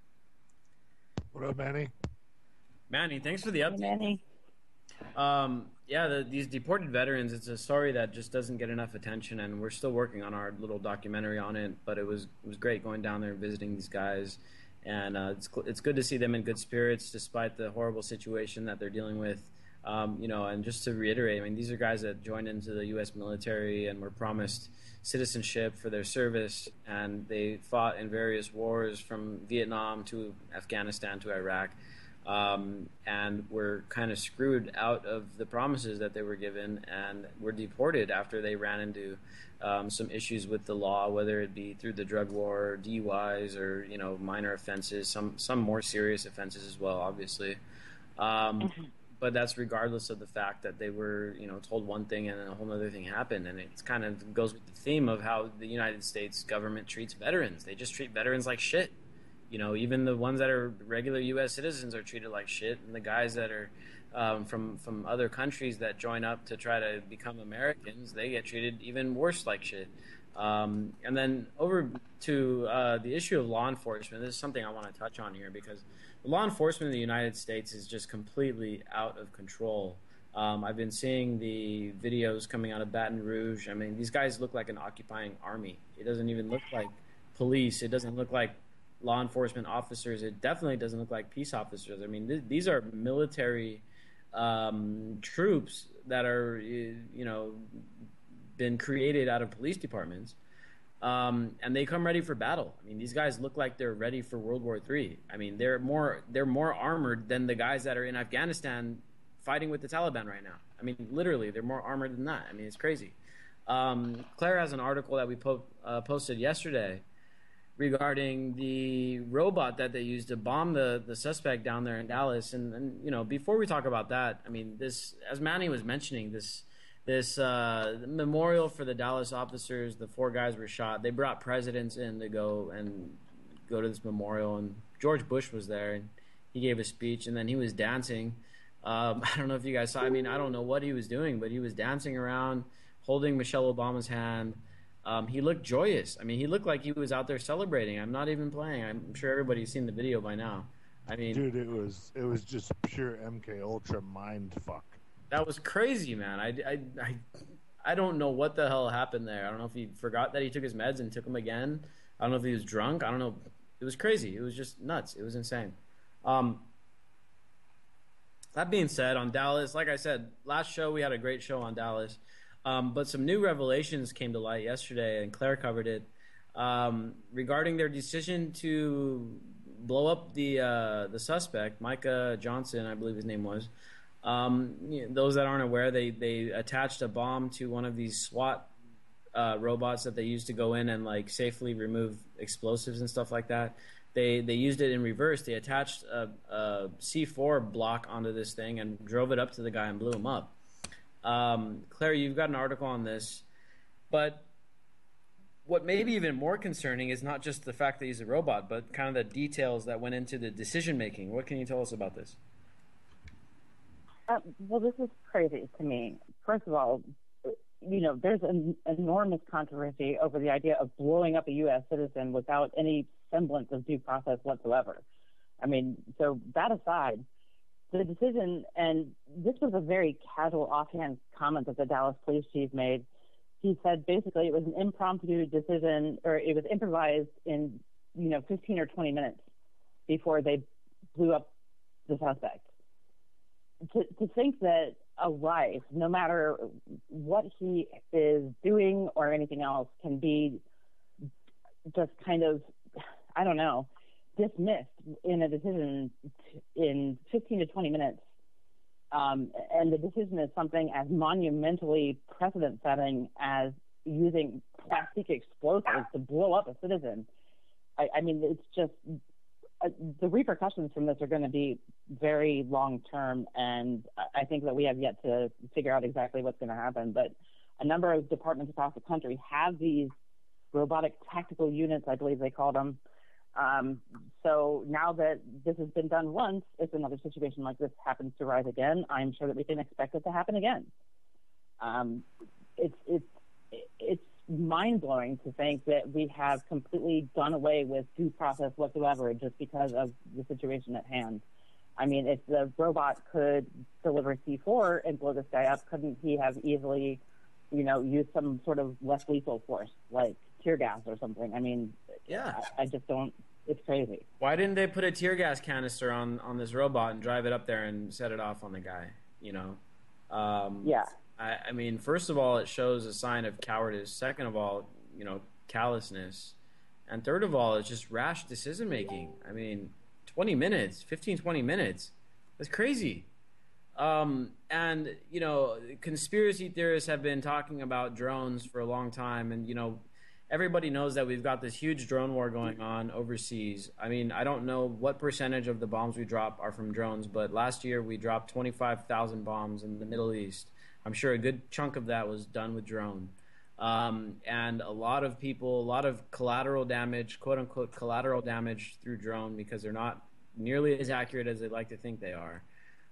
What up, Manny? Manny, thanks for the update. Hey, Manny. Um, yeah, the, these deported veterans, it's a story that just doesn't get enough attention, and we're still working on our little documentary on it, but it was it was great going down there and visiting these guys, and uh, it's, it's good to see them in good spirits despite the horrible situation that they're dealing with. Um, you know, and just to reiterate, I mean, these are guys that joined into the U S military and were promised citizenship for their service, and they fought in various wars from Vietnam to Afghanistan to Iraq, um, and were kind of screwed out of the promises that they were given, and were deported after they ran into um, some issues with the law, whether it be through the drug war, D U Is, or, you know, minor offenses, some some more serious offenses as well, obviously. Um, mm-hmm. But that's regardless of the fact that they were, you know, told one thing and a whole other thing happened. And it kind of goes with the theme of how the United States government treats veterans. They just treat veterans like shit. You know, even the ones that are regular U S citizens are treated like shit. And the guys that are um, from, from other countries that join up to try to become Americans, they get treated even worse like shit. Um, and then over to uh, the issue of law enforcement, this is something I want to touch on here, because law enforcement in the United States is just completely out of control. Um, I've been seeing the videos coming out of Baton Rouge. I mean, these guys look like an occupying army. It doesn't even look like police. It doesn't look like law enforcement officers. It definitely doesn't look like peace officers. I mean, th- these are military um, troops that are, you know, been created out of police departments. Um, and they come ready for battle. I mean, these guys look like they're ready for World War Three. I mean, they're more they're more armored than the guys that are in Afghanistan fighting with the Taliban right now. I mean, literally, they're more armored than that. I mean, it's crazy. Um, Claire has an article that we po- uh, posted yesterday regarding the robot that they used to bomb the, the suspect down there in Dallas. And, and, you know, before we talk about that, I mean, this, as Manny was mentioning, this This uh, memorial for the Dallas officers, the four guys were shot. They brought presidents in to go and go to this memorial, and George Bush was there, and he gave a speech, and then he was dancing. Um, I don't know if you guys saw. I mean, I don't know what he was doing, but he was dancing around, holding Michelle Obama's hand. Um, he looked joyous. I mean, he looked like he was out there celebrating. I'm not even playing. I'm sure everybody's seen the video by now. I mean, dude, it was it was just pure M K Ultra mind fuck. That was crazy, man. I, I, I, I don't know what the hell happened there. I don't know if he forgot that he took his meds and took them again. I don't know if he was drunk. I don't know. It was crazy. It was just nuts. It was insane. Um, that being said, on Dallas, like I said, last show we had a great show on Dallas. Um, but some new revelations came to light yesterday, and Claire covered it, um, regarding their decision to blow up the uh, the suspect, Micah Johnson, I believe his name was. Um, you know, those that aren't aware, they, they attached a bomb to one of these SWAT uh, robots that they used to go in and like safely remove explosives and stuff like that. They they used it in reverse. They attached a, a C four block onto this thing and drove it up to the guy and blew him up. Um, Claire, you've got an article on this, but what may be even more concerning is not just the fact that he's a robot, but kind of the details that went into the decision making. What can you tell us about this? Uh, well, this is crazy to me. First of all, you know, there's an enormous controversy over the idea of blowing up a U S citizen without any semblance of due process whatsoever. I mean, so that aside, the decision, and this was a very casual, offhand comment that the Dallas police chief made. He said basically it was an impromptu decision, or it was improvised in, you know, fifteen or twenty minutes before they blew up the suspect. To, to think that a life, no matter what he is doing or anything else, can be just kind of, I don't know, dismissed in a decision in fifteen to twenty minutes. Um, and the decision is something as monumentally precedent-setting as using plastic explosives to blow up a citizen. I, I mean, it's just uh, the repercussions from this are going to be very long-term, and I think that we have yet to figure out exactly what's going to happen. But a number of departments across the country have these robotic tactical units, I believe they call them. Um, so now that this has been done once, if another situation like this happens to rise again, I'm sure that we can expect it to happen again. Um, it's it's it's mind-blowing to think that we have completely done away with due process whatsoever just because of the situation at hand. I mean, if the robot could deliver C four and blow this guy up, couldn't he have easily, you know, used some sort of less lethal force, like tear gas or something? I mean, yeah, I, I just don't. It's crazy. Why didn't they put a tear gas canister on, on this robot and drive it up there and set it off on the guy? You know. Um, yeah. I, I mean, first of all, it shows a sign of cowardice. Second of all, you know, callousness, and third of all, it's just rash decision making. I mean, twenty minutes, fifteen, twenty minutes. That's crazy. Um, and, you know, conspiracy theorists have been talking about drones for a long time. And, you know, everybody knows that we've got this huge drone war going on overseas. I mean, I don't know what percentage of the bombs we drop are from drones, but last year we dropped twenty-five thousand bombs in the Middle East. I'm sure a good chunk of that was done with drone. Um, and a lot of people, a lot of collateral damage, quote unquote collateral damage through drone, because they're not nearly as accurate as they'd like to think they are.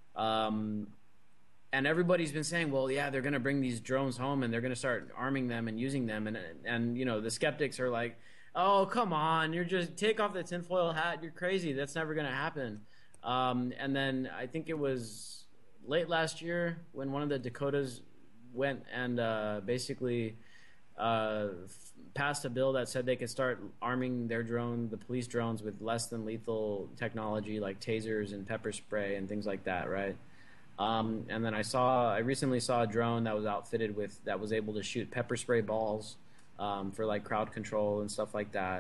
Um, and everybody's been saying, well, yeah, they're going to bring these drones home and they're going to start arming them and using them. And, and, you know, the skeptics are like, oh, come on, you're just take off the tinfoil hat. You're crazy. That's never going to happen. Um, and then I think it was late last year when one of the Dakotas went and uh, basically uh, f- passed a bill that said they could start arming their drone, the police drones, with less than lethal technology like tasers and pepper spray and things like that, right? Um, and then I saw, I recently saw a drone that was outfitted with, that was able to shoot pepper spray balls um, for like crowd control and stuff like that.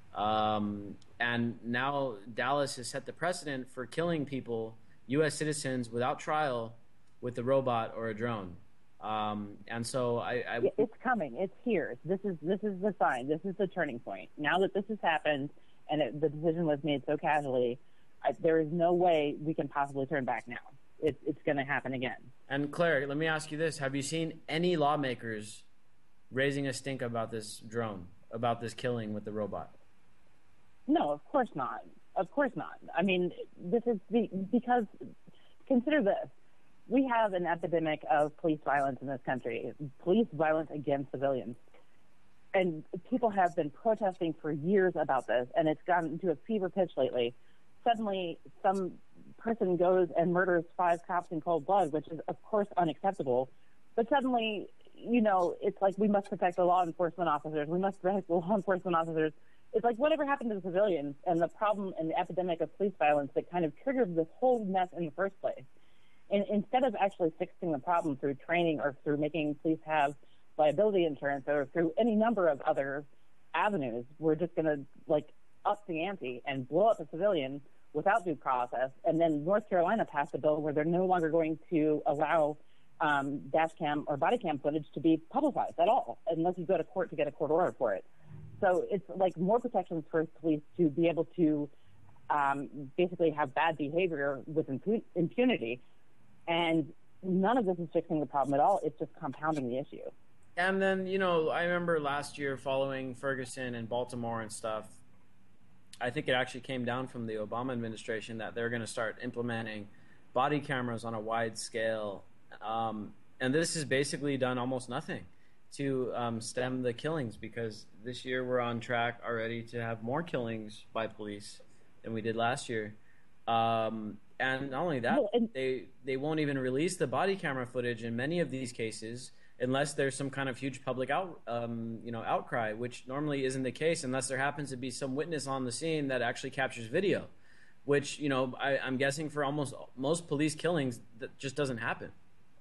Um, and now Dallas has set the precedent for killing people, U S citizens, without trial with a robot or a drone. Um, and so I, I, it's coming. It's here. This is this is the sign. This is the turning point. Now that this has happened and it, the decision was made so casually, I, there is no way we can possibly turn back now. It, it's going to happen again. And Claire, let me ask you this: have you seen any lawmakers raising a stink about this drone, about this killing with the robot? No, of course not. Of course not. I mean, this is the, because consider this. We have an epidemic of police violence in this country, police violence against civilians. And people have been protesting for years about this, and it's gotten to a fever pitch lately. Suddenly, some person goes and murders five cops in cold blood, which is, of course, unacceptable. But suddenly, you know, it's like we must protect the law enforcement officers. We must protect the law enforcement officers. It's like whatever happened to the civilians and the problem and the epidemic of police violence that kind of triggered this whole mess in the first place. And instead of actually fixing the problem through training or through making police have liability insurance or through any number of other avenues, we're just going to, like, up the ante and blow up a civilian without due process. And then North Carolina passed a bill where they're no longer going to allow um, dash cam or body cam footage to be publicized at all, unless you go to court to get a court order for it. So it's like more protections for police to be able to um, basically have bad behavior with impu- impunity. And none of this is fixing the problem at all. It's just compounding the issue. And then, you know, I remember last year following Ferguson and Baltimore and stuff, I think it actually came down from the Obama administration that they're going to start implementing body cameras on a wide scale. Um, and this has basically done almost nothing to um, stem the killings, because this year we're on track already to have more killings by police than we did last year. Um, and not only that, Well, and- they, they won't even release the body camera footage in many of these cases unless there's some kind of huge public out, um, you know, outcry, which normally isn't the case unless there happens to be some witness on the scene that actually captures video, which, you know, I, I'm guessing for almost most police killings that just doesn't happen.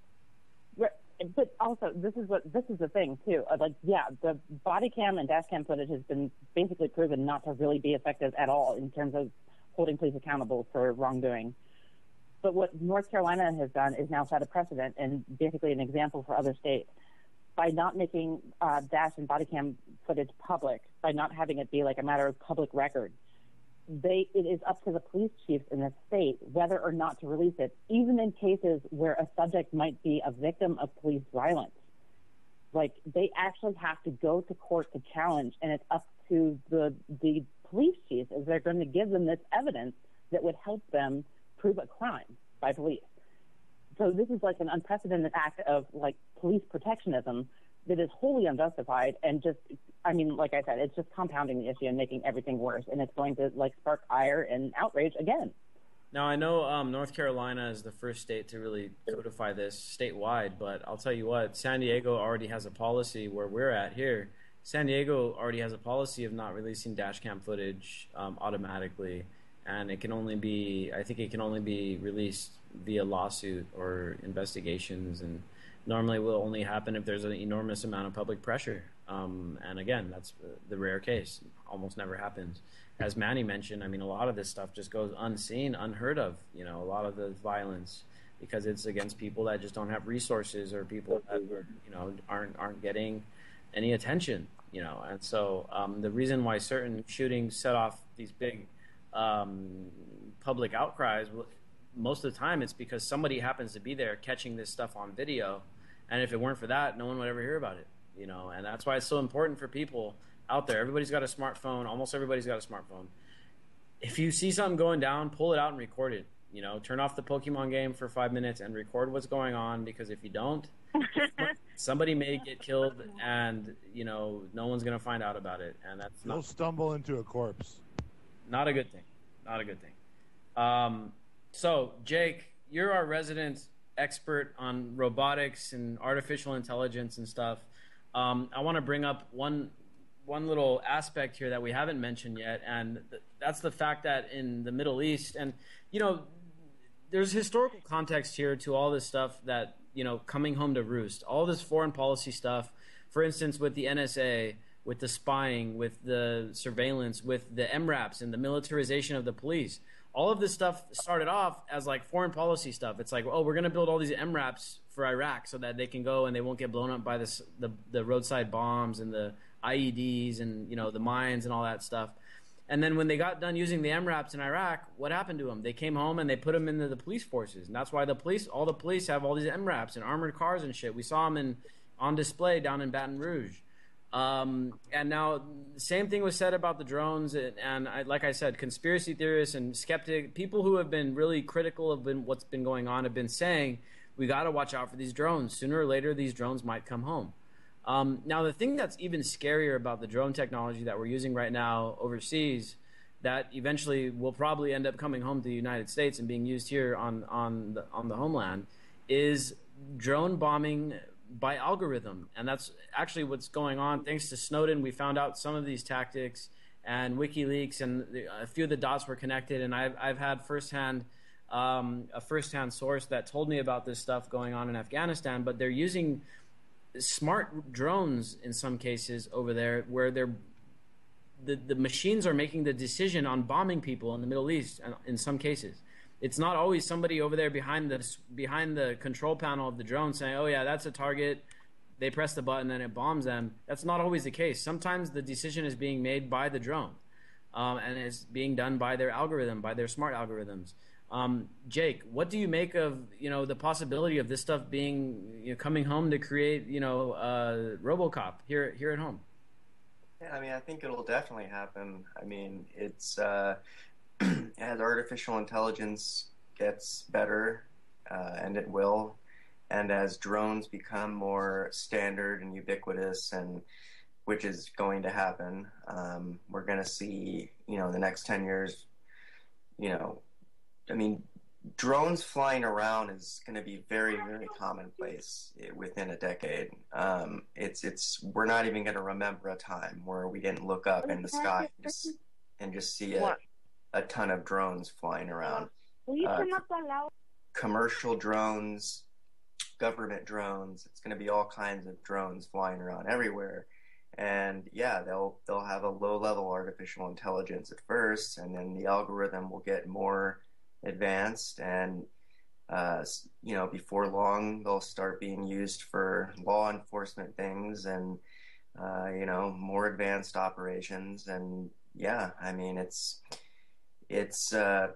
Right. But also, this is what this is the thing too. Uh, Like, yeah, the body cam and dash cam footage has been basically proven not to really be effective at all in terms of holding police accountable for wrongdoing. But what North Carolina has done is now set a precedent and basically an example for other states by not making uh, dash and body cam footage public, by not having it be like a matter of public record. They, it is up to the police chiefs in the state whether or not to release it, even in cases where a subject might be a victim of police violence. Like, they actually have to go to court to challenge, and it's up to the the police chiefs if they're going to give them this evidence that would help them prove a crime by police. So this is like an unprecedented act of like police protectionism that is wholly unjustified, and just, I mean, like I said, it's just compounding the issue and making everything worse, and it's going to like spark ire and outrage again. Now, I know um, North Carolina is the first state to really codify this statewide, but I'll tell you what, San Diego already has a policy where we're at here. San Diego already has a policy of not releasing dash cam footage um, automatically, and it can only be, I think it can only be released via lawsuit or investigations, and normally will only happen if there's an enormous amount of public pressure. Um, and again, that's the rare case. Almost never happens. As Manny mentioned, I mean, a lot of this stuff just goes unseen, unheard of. You know, a lot of the violence, because it's against people that just don't have resources, or people that are, you know, aren't aren't getting any attention. You know, and so um, the reason why certain shootings set off these big um, public outcries, most of the time it's because somebody happens to be there catching this stuff on video, and if it weren't for that, no one would ever hear about it. You know, and that's why it's so important for people out there. Everybody's got a smartphone. Almost everybody's got a smartphone. If you see something going down, pull it out and record it. You know, turn off the Pokemon game for five minutes and record what's going on, because if you don't, somebody may get killed, and, you know, no one's going to find out about it. And that's You'll not, stumble into a corpse. not a good thing. Not a good thing. Um, so, Jake, you're our resident expert on robotics and artificial intelligence and stuff. Um, I want to bring up one one little aspect here that we haven't mentioned yet, and th- that's the fact that in the Middle East, and, you know, there's historical context here to all this stuff that, you know, coming home to roost. All this foreign policy stuff, for instance, with the N S A, with the spying, with the surveillance, with the M RAPs and the militarization of the police. All of this stuff started off as like foreign policy stuff. It's like, oh, we're going to build all these M RAPs for Iraq so that they can go and they won't get blown up by this, the the roadside bombs and the I E Ds and, you know, the mines and all that stuff. And then when they got done using the M RAPs in Iraq, what happened to them? They came home and they put them into the police forces. And that's why the police, all the police have all these M RAPs and armored cars and shit. We saw them in, on display down in Baton Rouge. Um, and now the same thing was said about the drones. And, and I, like I said, conspiracy theorists and skeptic people who have been really critical of been, what's been going on have been saying, we got to watch out for these drones. Sooner or later, these drones might come home. Um, now, the thing that's even scarier about the drone technology that we're using right now overseas, that eventually will probably end up coming home to the United States and being used here on on the, on the homeland, is drone bombing by algorithm. And that's actually what's going on. Thanks to Snowden, we found out some of these tactics, and WikiLeaks, and a few of the dots were connected. And I've I've had firsthand um, a firsthand source that told me about this stuff going on in Afghanistan. But they're using smart drones in some cases over there, where they're the the machines are making the decision on bombing people in the Middle East. In some cases, it's not always somebody over there behind the behind the control panel of the drone saying, "Oh yeah, that's a target." They press the button and it bombs them. That's not always the case. Sometimes the decision is being made by the drone, um, and it's being done by their algorithm, by their smart algorithms. Um, Jake, what do you make of, you know, the possibility of this stuff being, you know, coming home to create, you know, uh, RoboCop here here at home? Yeah, I mean, I think it'll definitely happen. I mean, it's uh, as artificial intelligence gets better, uh, and it will, and as drones become more standard and ubiquitous, and which is going to happen, um, we're going to see, you know, the next ten years, you know, I mean, drones flying around is going to be very, very commonplace within a decade. Um, it's, it's, we're not even going to remember a time where we didn't look up in the sky and just, and just see a, a ton of drones flying around. Uh, commercial drones, government drones. It's going to be all kinds of drones flying around everywhere. And yeah, they'll they'll have a low-level artificial intelligence at first, and then the algorithm will get more advanced, and uh, you know, before long they'll start being used for law enforcement things, and uh, you know, more advanced operations. And yeah, I mean, it's it's uh,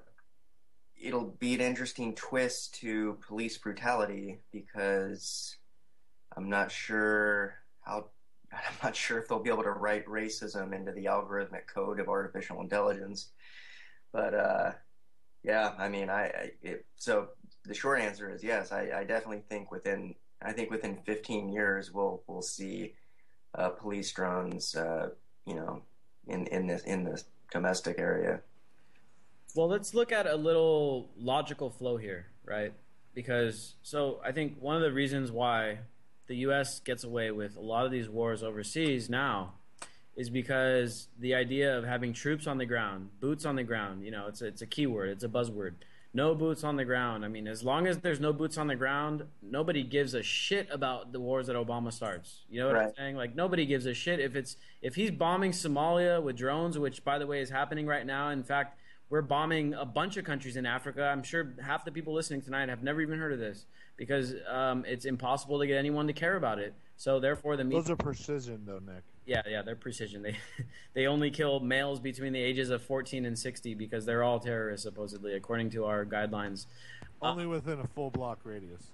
it'll be an interesting twist to police brutality, because I'm not sure how I'm not sure if they'll be able to write racism into the algorithmic code of artificial intelligence, but uh, yeah, I mean, I, I it, so the short answer is yes. I, I definitely think within I think within fifteen years we'll we'll see uh, police drones, uh, you know, in in this in this domestic area. Well, let's look at a little logical flow here, right? Because so I think one of the reasons why the U S gets away with a lot of these wars overseas now is because the idea of having troops on the ground, boots on the ground, you know, it's a, it's a keyword, it's a buzzword. No boots on the ground. I mean, as long as there's no boots on the ground, nobody gives a shit about the wars that Obama starts. You know what right. I'm saying? Like, nobody gives a shit if it's if he's bombing Somalia with drones, which, by the way, is happening right now. In fact, we're bombing a bunch of countries in Africa. I'm sure half the people listening tonight have never even heard of this because um, it's impossible to get anyone to care about it. So therefore, the media... Those are precision, though, Nick. Yeah, yeah, they're precision. They they only kill males between the ages of fourteen and sixty because they're all terrorists, supposedly, according to our guidelines. Only uh, within a full block radius.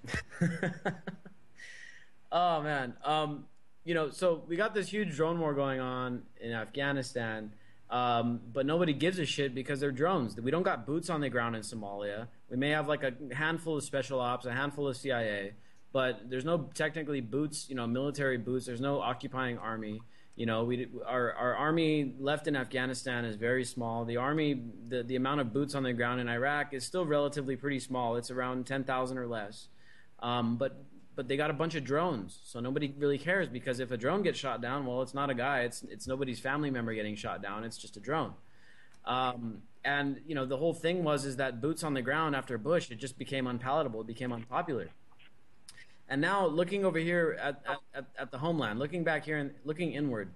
Oh, man. Um, you know, so we got this huge drone war going on in Afghanistan, um, but nobody gives a shit because they're drones. We don't got boots on the ground in Somalia. We may have like a handful of special ops, a handful of C I A, but there's no technically boots, you know, military boots. There's no occupying army. You know, we our our army left in Afghanistan is very small. The army, the, the amount of boots on the ground in Iraq is still relatively pretty small. It's around ten thousand or less. Um, but but they got a bunch of drones, so nobody really cares because if a drone gets shot down, well, it's not a guy. It's it's nobody's family member getting shot down. It's just a drone. Um, and you know, the whole thing was is that boots on the ground after Bush, it just became unpalatable. It became unpopular. And now looking over here at, at, at the homeland, looking back here and looking inward,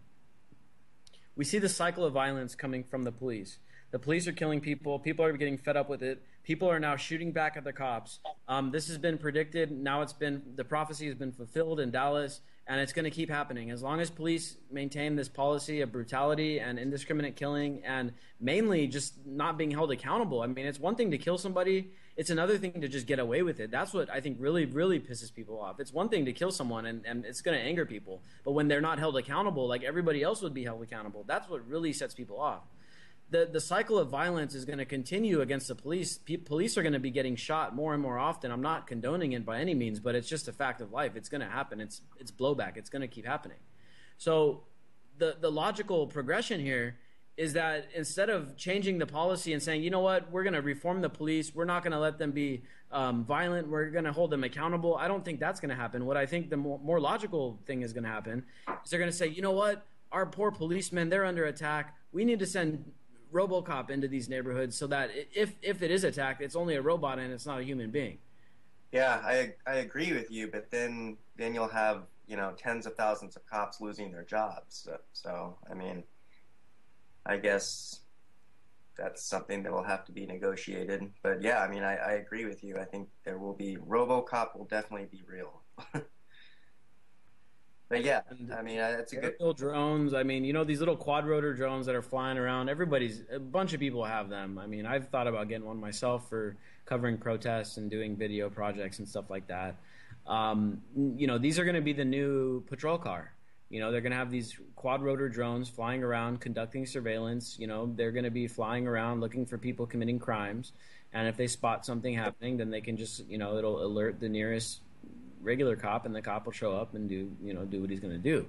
we see the cycle of violence coming from the police. The police are killing people. People are getting fed up with it. People are now shooting back at the cops. Um, this has been predicted. Now it's been, the prophecy has been fulfilled in Dallas, and it's going to keep happening. As long as police maintain this policy of brutality and indiscriminate killing and mainly just not being held accountable. I mean, it's one thing to kill somebody. It's another thing to just get away with it. That's what I think really, really pisses people off. It's one thing to kill someone, and, and it's going to anger people. But when they're not held accountable, like everybody else would be held accountable, that's what really sets people off. The, the cycle of violence is going to continue against the police. P- police are going to be getting shot more and more often. I'm not condoning it by any means, but it's just a fact of life. It's going to happen. It's it's blowback. It's going to keep happening. So the the logical progression here is that instead of changing the policy and saying, you know what, we're going to reform the police, we're not going to let them be um, violent, we're going to hold them accountable, I don't think that's going to happen. What I think the more, more logical thing is going to happen is they're going to say, you know what, our poor policemen, they're under attack. We need to send RoboCop into these neighborhoods so that if if it is attacked, it's only a robot and it's not a human being. Yeah, I I agree with you, but then then you'll have, you know, tens of thousands of cops losing their jobs. So, so I mean, I guess that's something that will have to be negotiated. But yeah, I mean, I, I agree with you. I think there will be RoboCop will definitely be real. But yeah, And I mean, uh, that's a good. aerial drones. I mean, you know, these little quad rotor drones that are flying around. Everybody's a bunch of people have them. I mean, I've thought about getting one myself for covering protests and doing video projects and stuff like that. Um, you know, these are going to be the new patrol car. You know, they're going to have these quad rotor drones flying around, conducting surveillance. You know, they're going to be flying around looking for people committing crimes. And if they spot something happening, then they can just, you know, it'll alert the nearest regular cop, and the cop will show up and do, you know, do what he's going to do.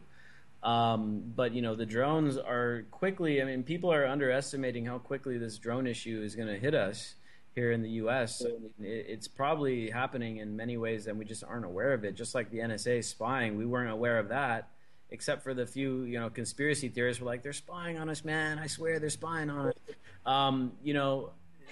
Um, but, you know, the drones are quickly, I mean, people are underestimating how quickly this drone issue is going to hit us here in the U S. I mean, it, it's probably happening in many ways that we just aren't aware of it. Just like the N S A spying, we weren't aware of that, except for the few, you know, conspiracy theorists were like, they're spying on us, man. I swear they're spying on us. Um, you know,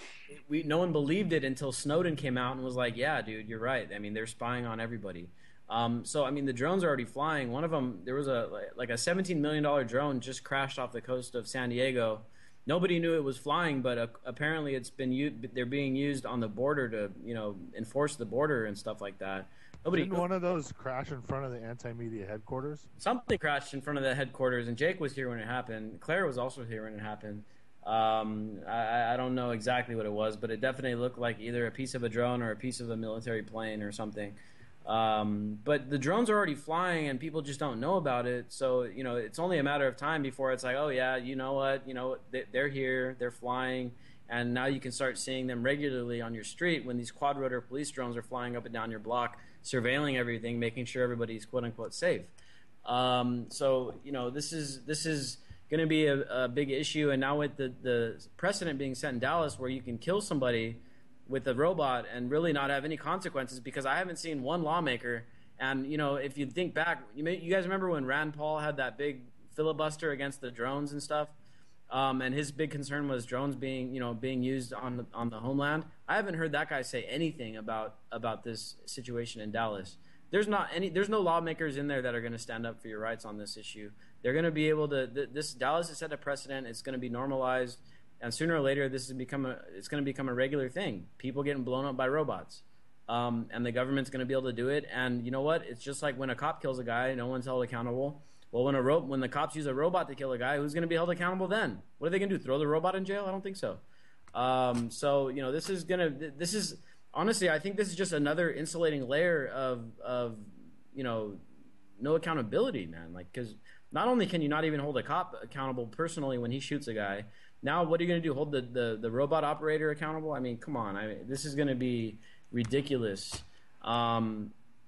we no one believed it until Snowden came out and was like, yeah, dude, you're right. I mean, they're spying on everybody. Um, so, I mean, the drones are already flying. One of them, there was a like a seventeen million dollars drone just crashed off the coast of San Diego. Nobody knew it was flying, but uh, apparently it's been used, they're being used on the border to, you know, enforce the border and stuff like that. Nobody. Didn't one of those crash in front of the anti-media headquarters? Something crashed in front of the headquarters, and Jake was here when it happened. Claire was also here when it happened. Um, I, I don't know exactly what it was, but it definitely looked like either a piece of a drone or a piece of a military plane or something. Um, but the drones are already flying, and people just don't know about it. So, you know, it's only a matter of time before it's like, oh, yeah, you know what? You know, they, they're here, they're flying, and now you can start seeing them regularly on your street when these quad-rotor police drones are flying up and down your block, surveilling everything, making sure everybody's quote-unquote safe. Um, so, you know, this is this is going to be a, a big issue, and now with the, the precedent being set in Dallas where you can kill somebody with a robot and really not have any consequences, because I haven't seen one lawmaker. And, you know, if you think back, you, may, you guys remember when Rand Paul had that big filibuster against the drones and stuff? Um, and his big concern was drones being, you know, being used on the, on the homeland. I haven't heard that guy say anything about about this situation in Dallas. There's not any, there's no lawmakers in there that are going to stand up for your rights on this issue. They're going to be able to. Th- this Dallas has set a precedent. It's going to be normalized. And sooner or later, this is become a, it's going to become a regular thing. People getting blown up by robots. Um, and the government's going to be able to do it. And you know what? It's just like when a cop kills a guy, no one's held accountable. Well, when a ro- when the cops use a robot to kill a guy, who's going to be held accountable then? What are they going to do, throw the robot in jail? I don't think so. Um, so, you know, this is going to, this is, honestly, I think this is just another insulating layer of, of you know, no accountability, man. Like, because not only can you not even hold a cop accountable personally when he shoots a guy, now, what are you going to do? Hold the, the, the robot operator accountable? I mean, come on. I mean, this is going to be ridiculous. Um,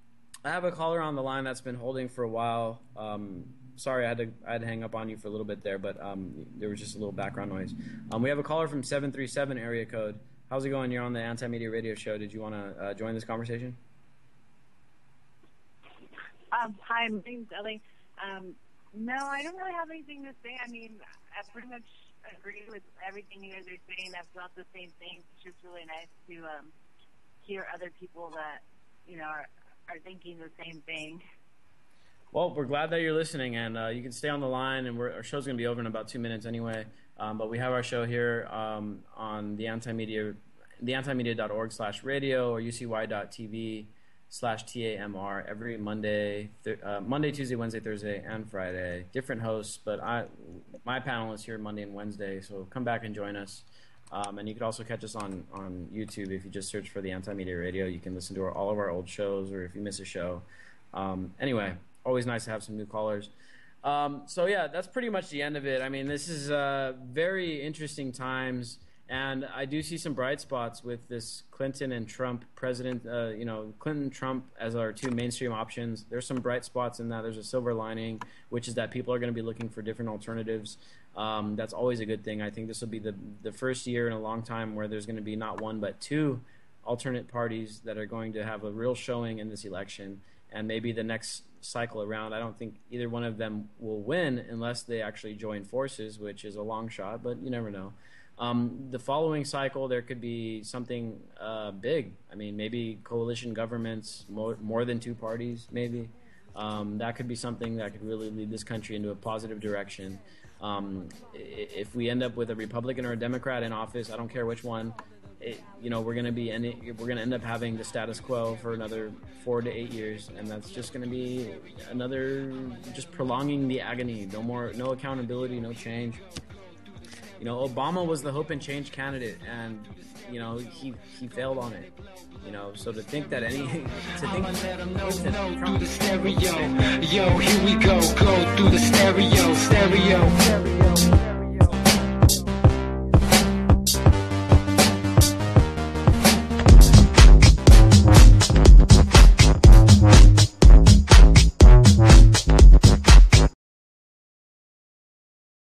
I have a caller on the line that's been holding for a while. Um, sorry, I had to I had to hang up on you for a little bit there, but um, there was just a little background noise. Um, we have a caller from seven three seven area code. How's it going? You're on the Anti-Media Radio Show. Did you want to uh, join this conversation? Um, hi, my name's Ellie. Um, no, I don't really have anything to say. I mean, I pretty much agree with everything you guys are saying. I've thought the same thing. It's just really nice to um, hear other people that, you know, are, are thinking the same thing. Well, we're glad that you're listening, and uh, you can stay on the line, and we're, our show's going to be over in about two minutes anyway. Um, but we have our show here um, on the Anti-Media, the antimedia.org slash radio or ucy.tv slash TAMR every Monday, th- uh, Monday, Tuesday, Wednesday, Thursday, and Friday. Different hosts, but I, my panel is here Monday and Wednesday, so come back and join us. Um, and you can also catch us on, on YouTube. If you just search for the Anti-Media Radio, you can listen to our, all of our old shows, or if you miss a show. Um, anyway, always nice to have some new callers. Um, so, yeah, that's pretty much the end of it. I mean, this is uh, very interesting times. And I do see some bright spots with this Clinton and Trump president, uh, you know, Clinton, Trump as our two mainstream options. There's some bright spots in that. There's a silver lining, which is that people are going to be looking for different alternatives. Um, that's always a good thing. I think this will be the, the first year in a long time where there's going to be not one but two alternate parties that are going to have a real showing in this election. And maybe the next cycle around, I don't think either one of them will win unless they actually join forces, which is a long shot, but you never know. Um, the following cycle, there could be something uh, big. I mean, maybe coalition governments, more, more than two parties, maybe. Um, that could be something that could really lead this country into a positive direction. Um, if we end up with a Republican or a Democrat in office, I don't care which one, it, you know, we're gonna be and we're gonna end up having the status quo for another four to eight years, and that's just gonna be another just prolonging the agony. No more, no accountability, no change. You know, Obama was the hope and change candidate, and you know he he failed on it. You know, so to think that any to think let them know, know through the stereo. Yo, here we go, go through the stereo, stereo. stereo.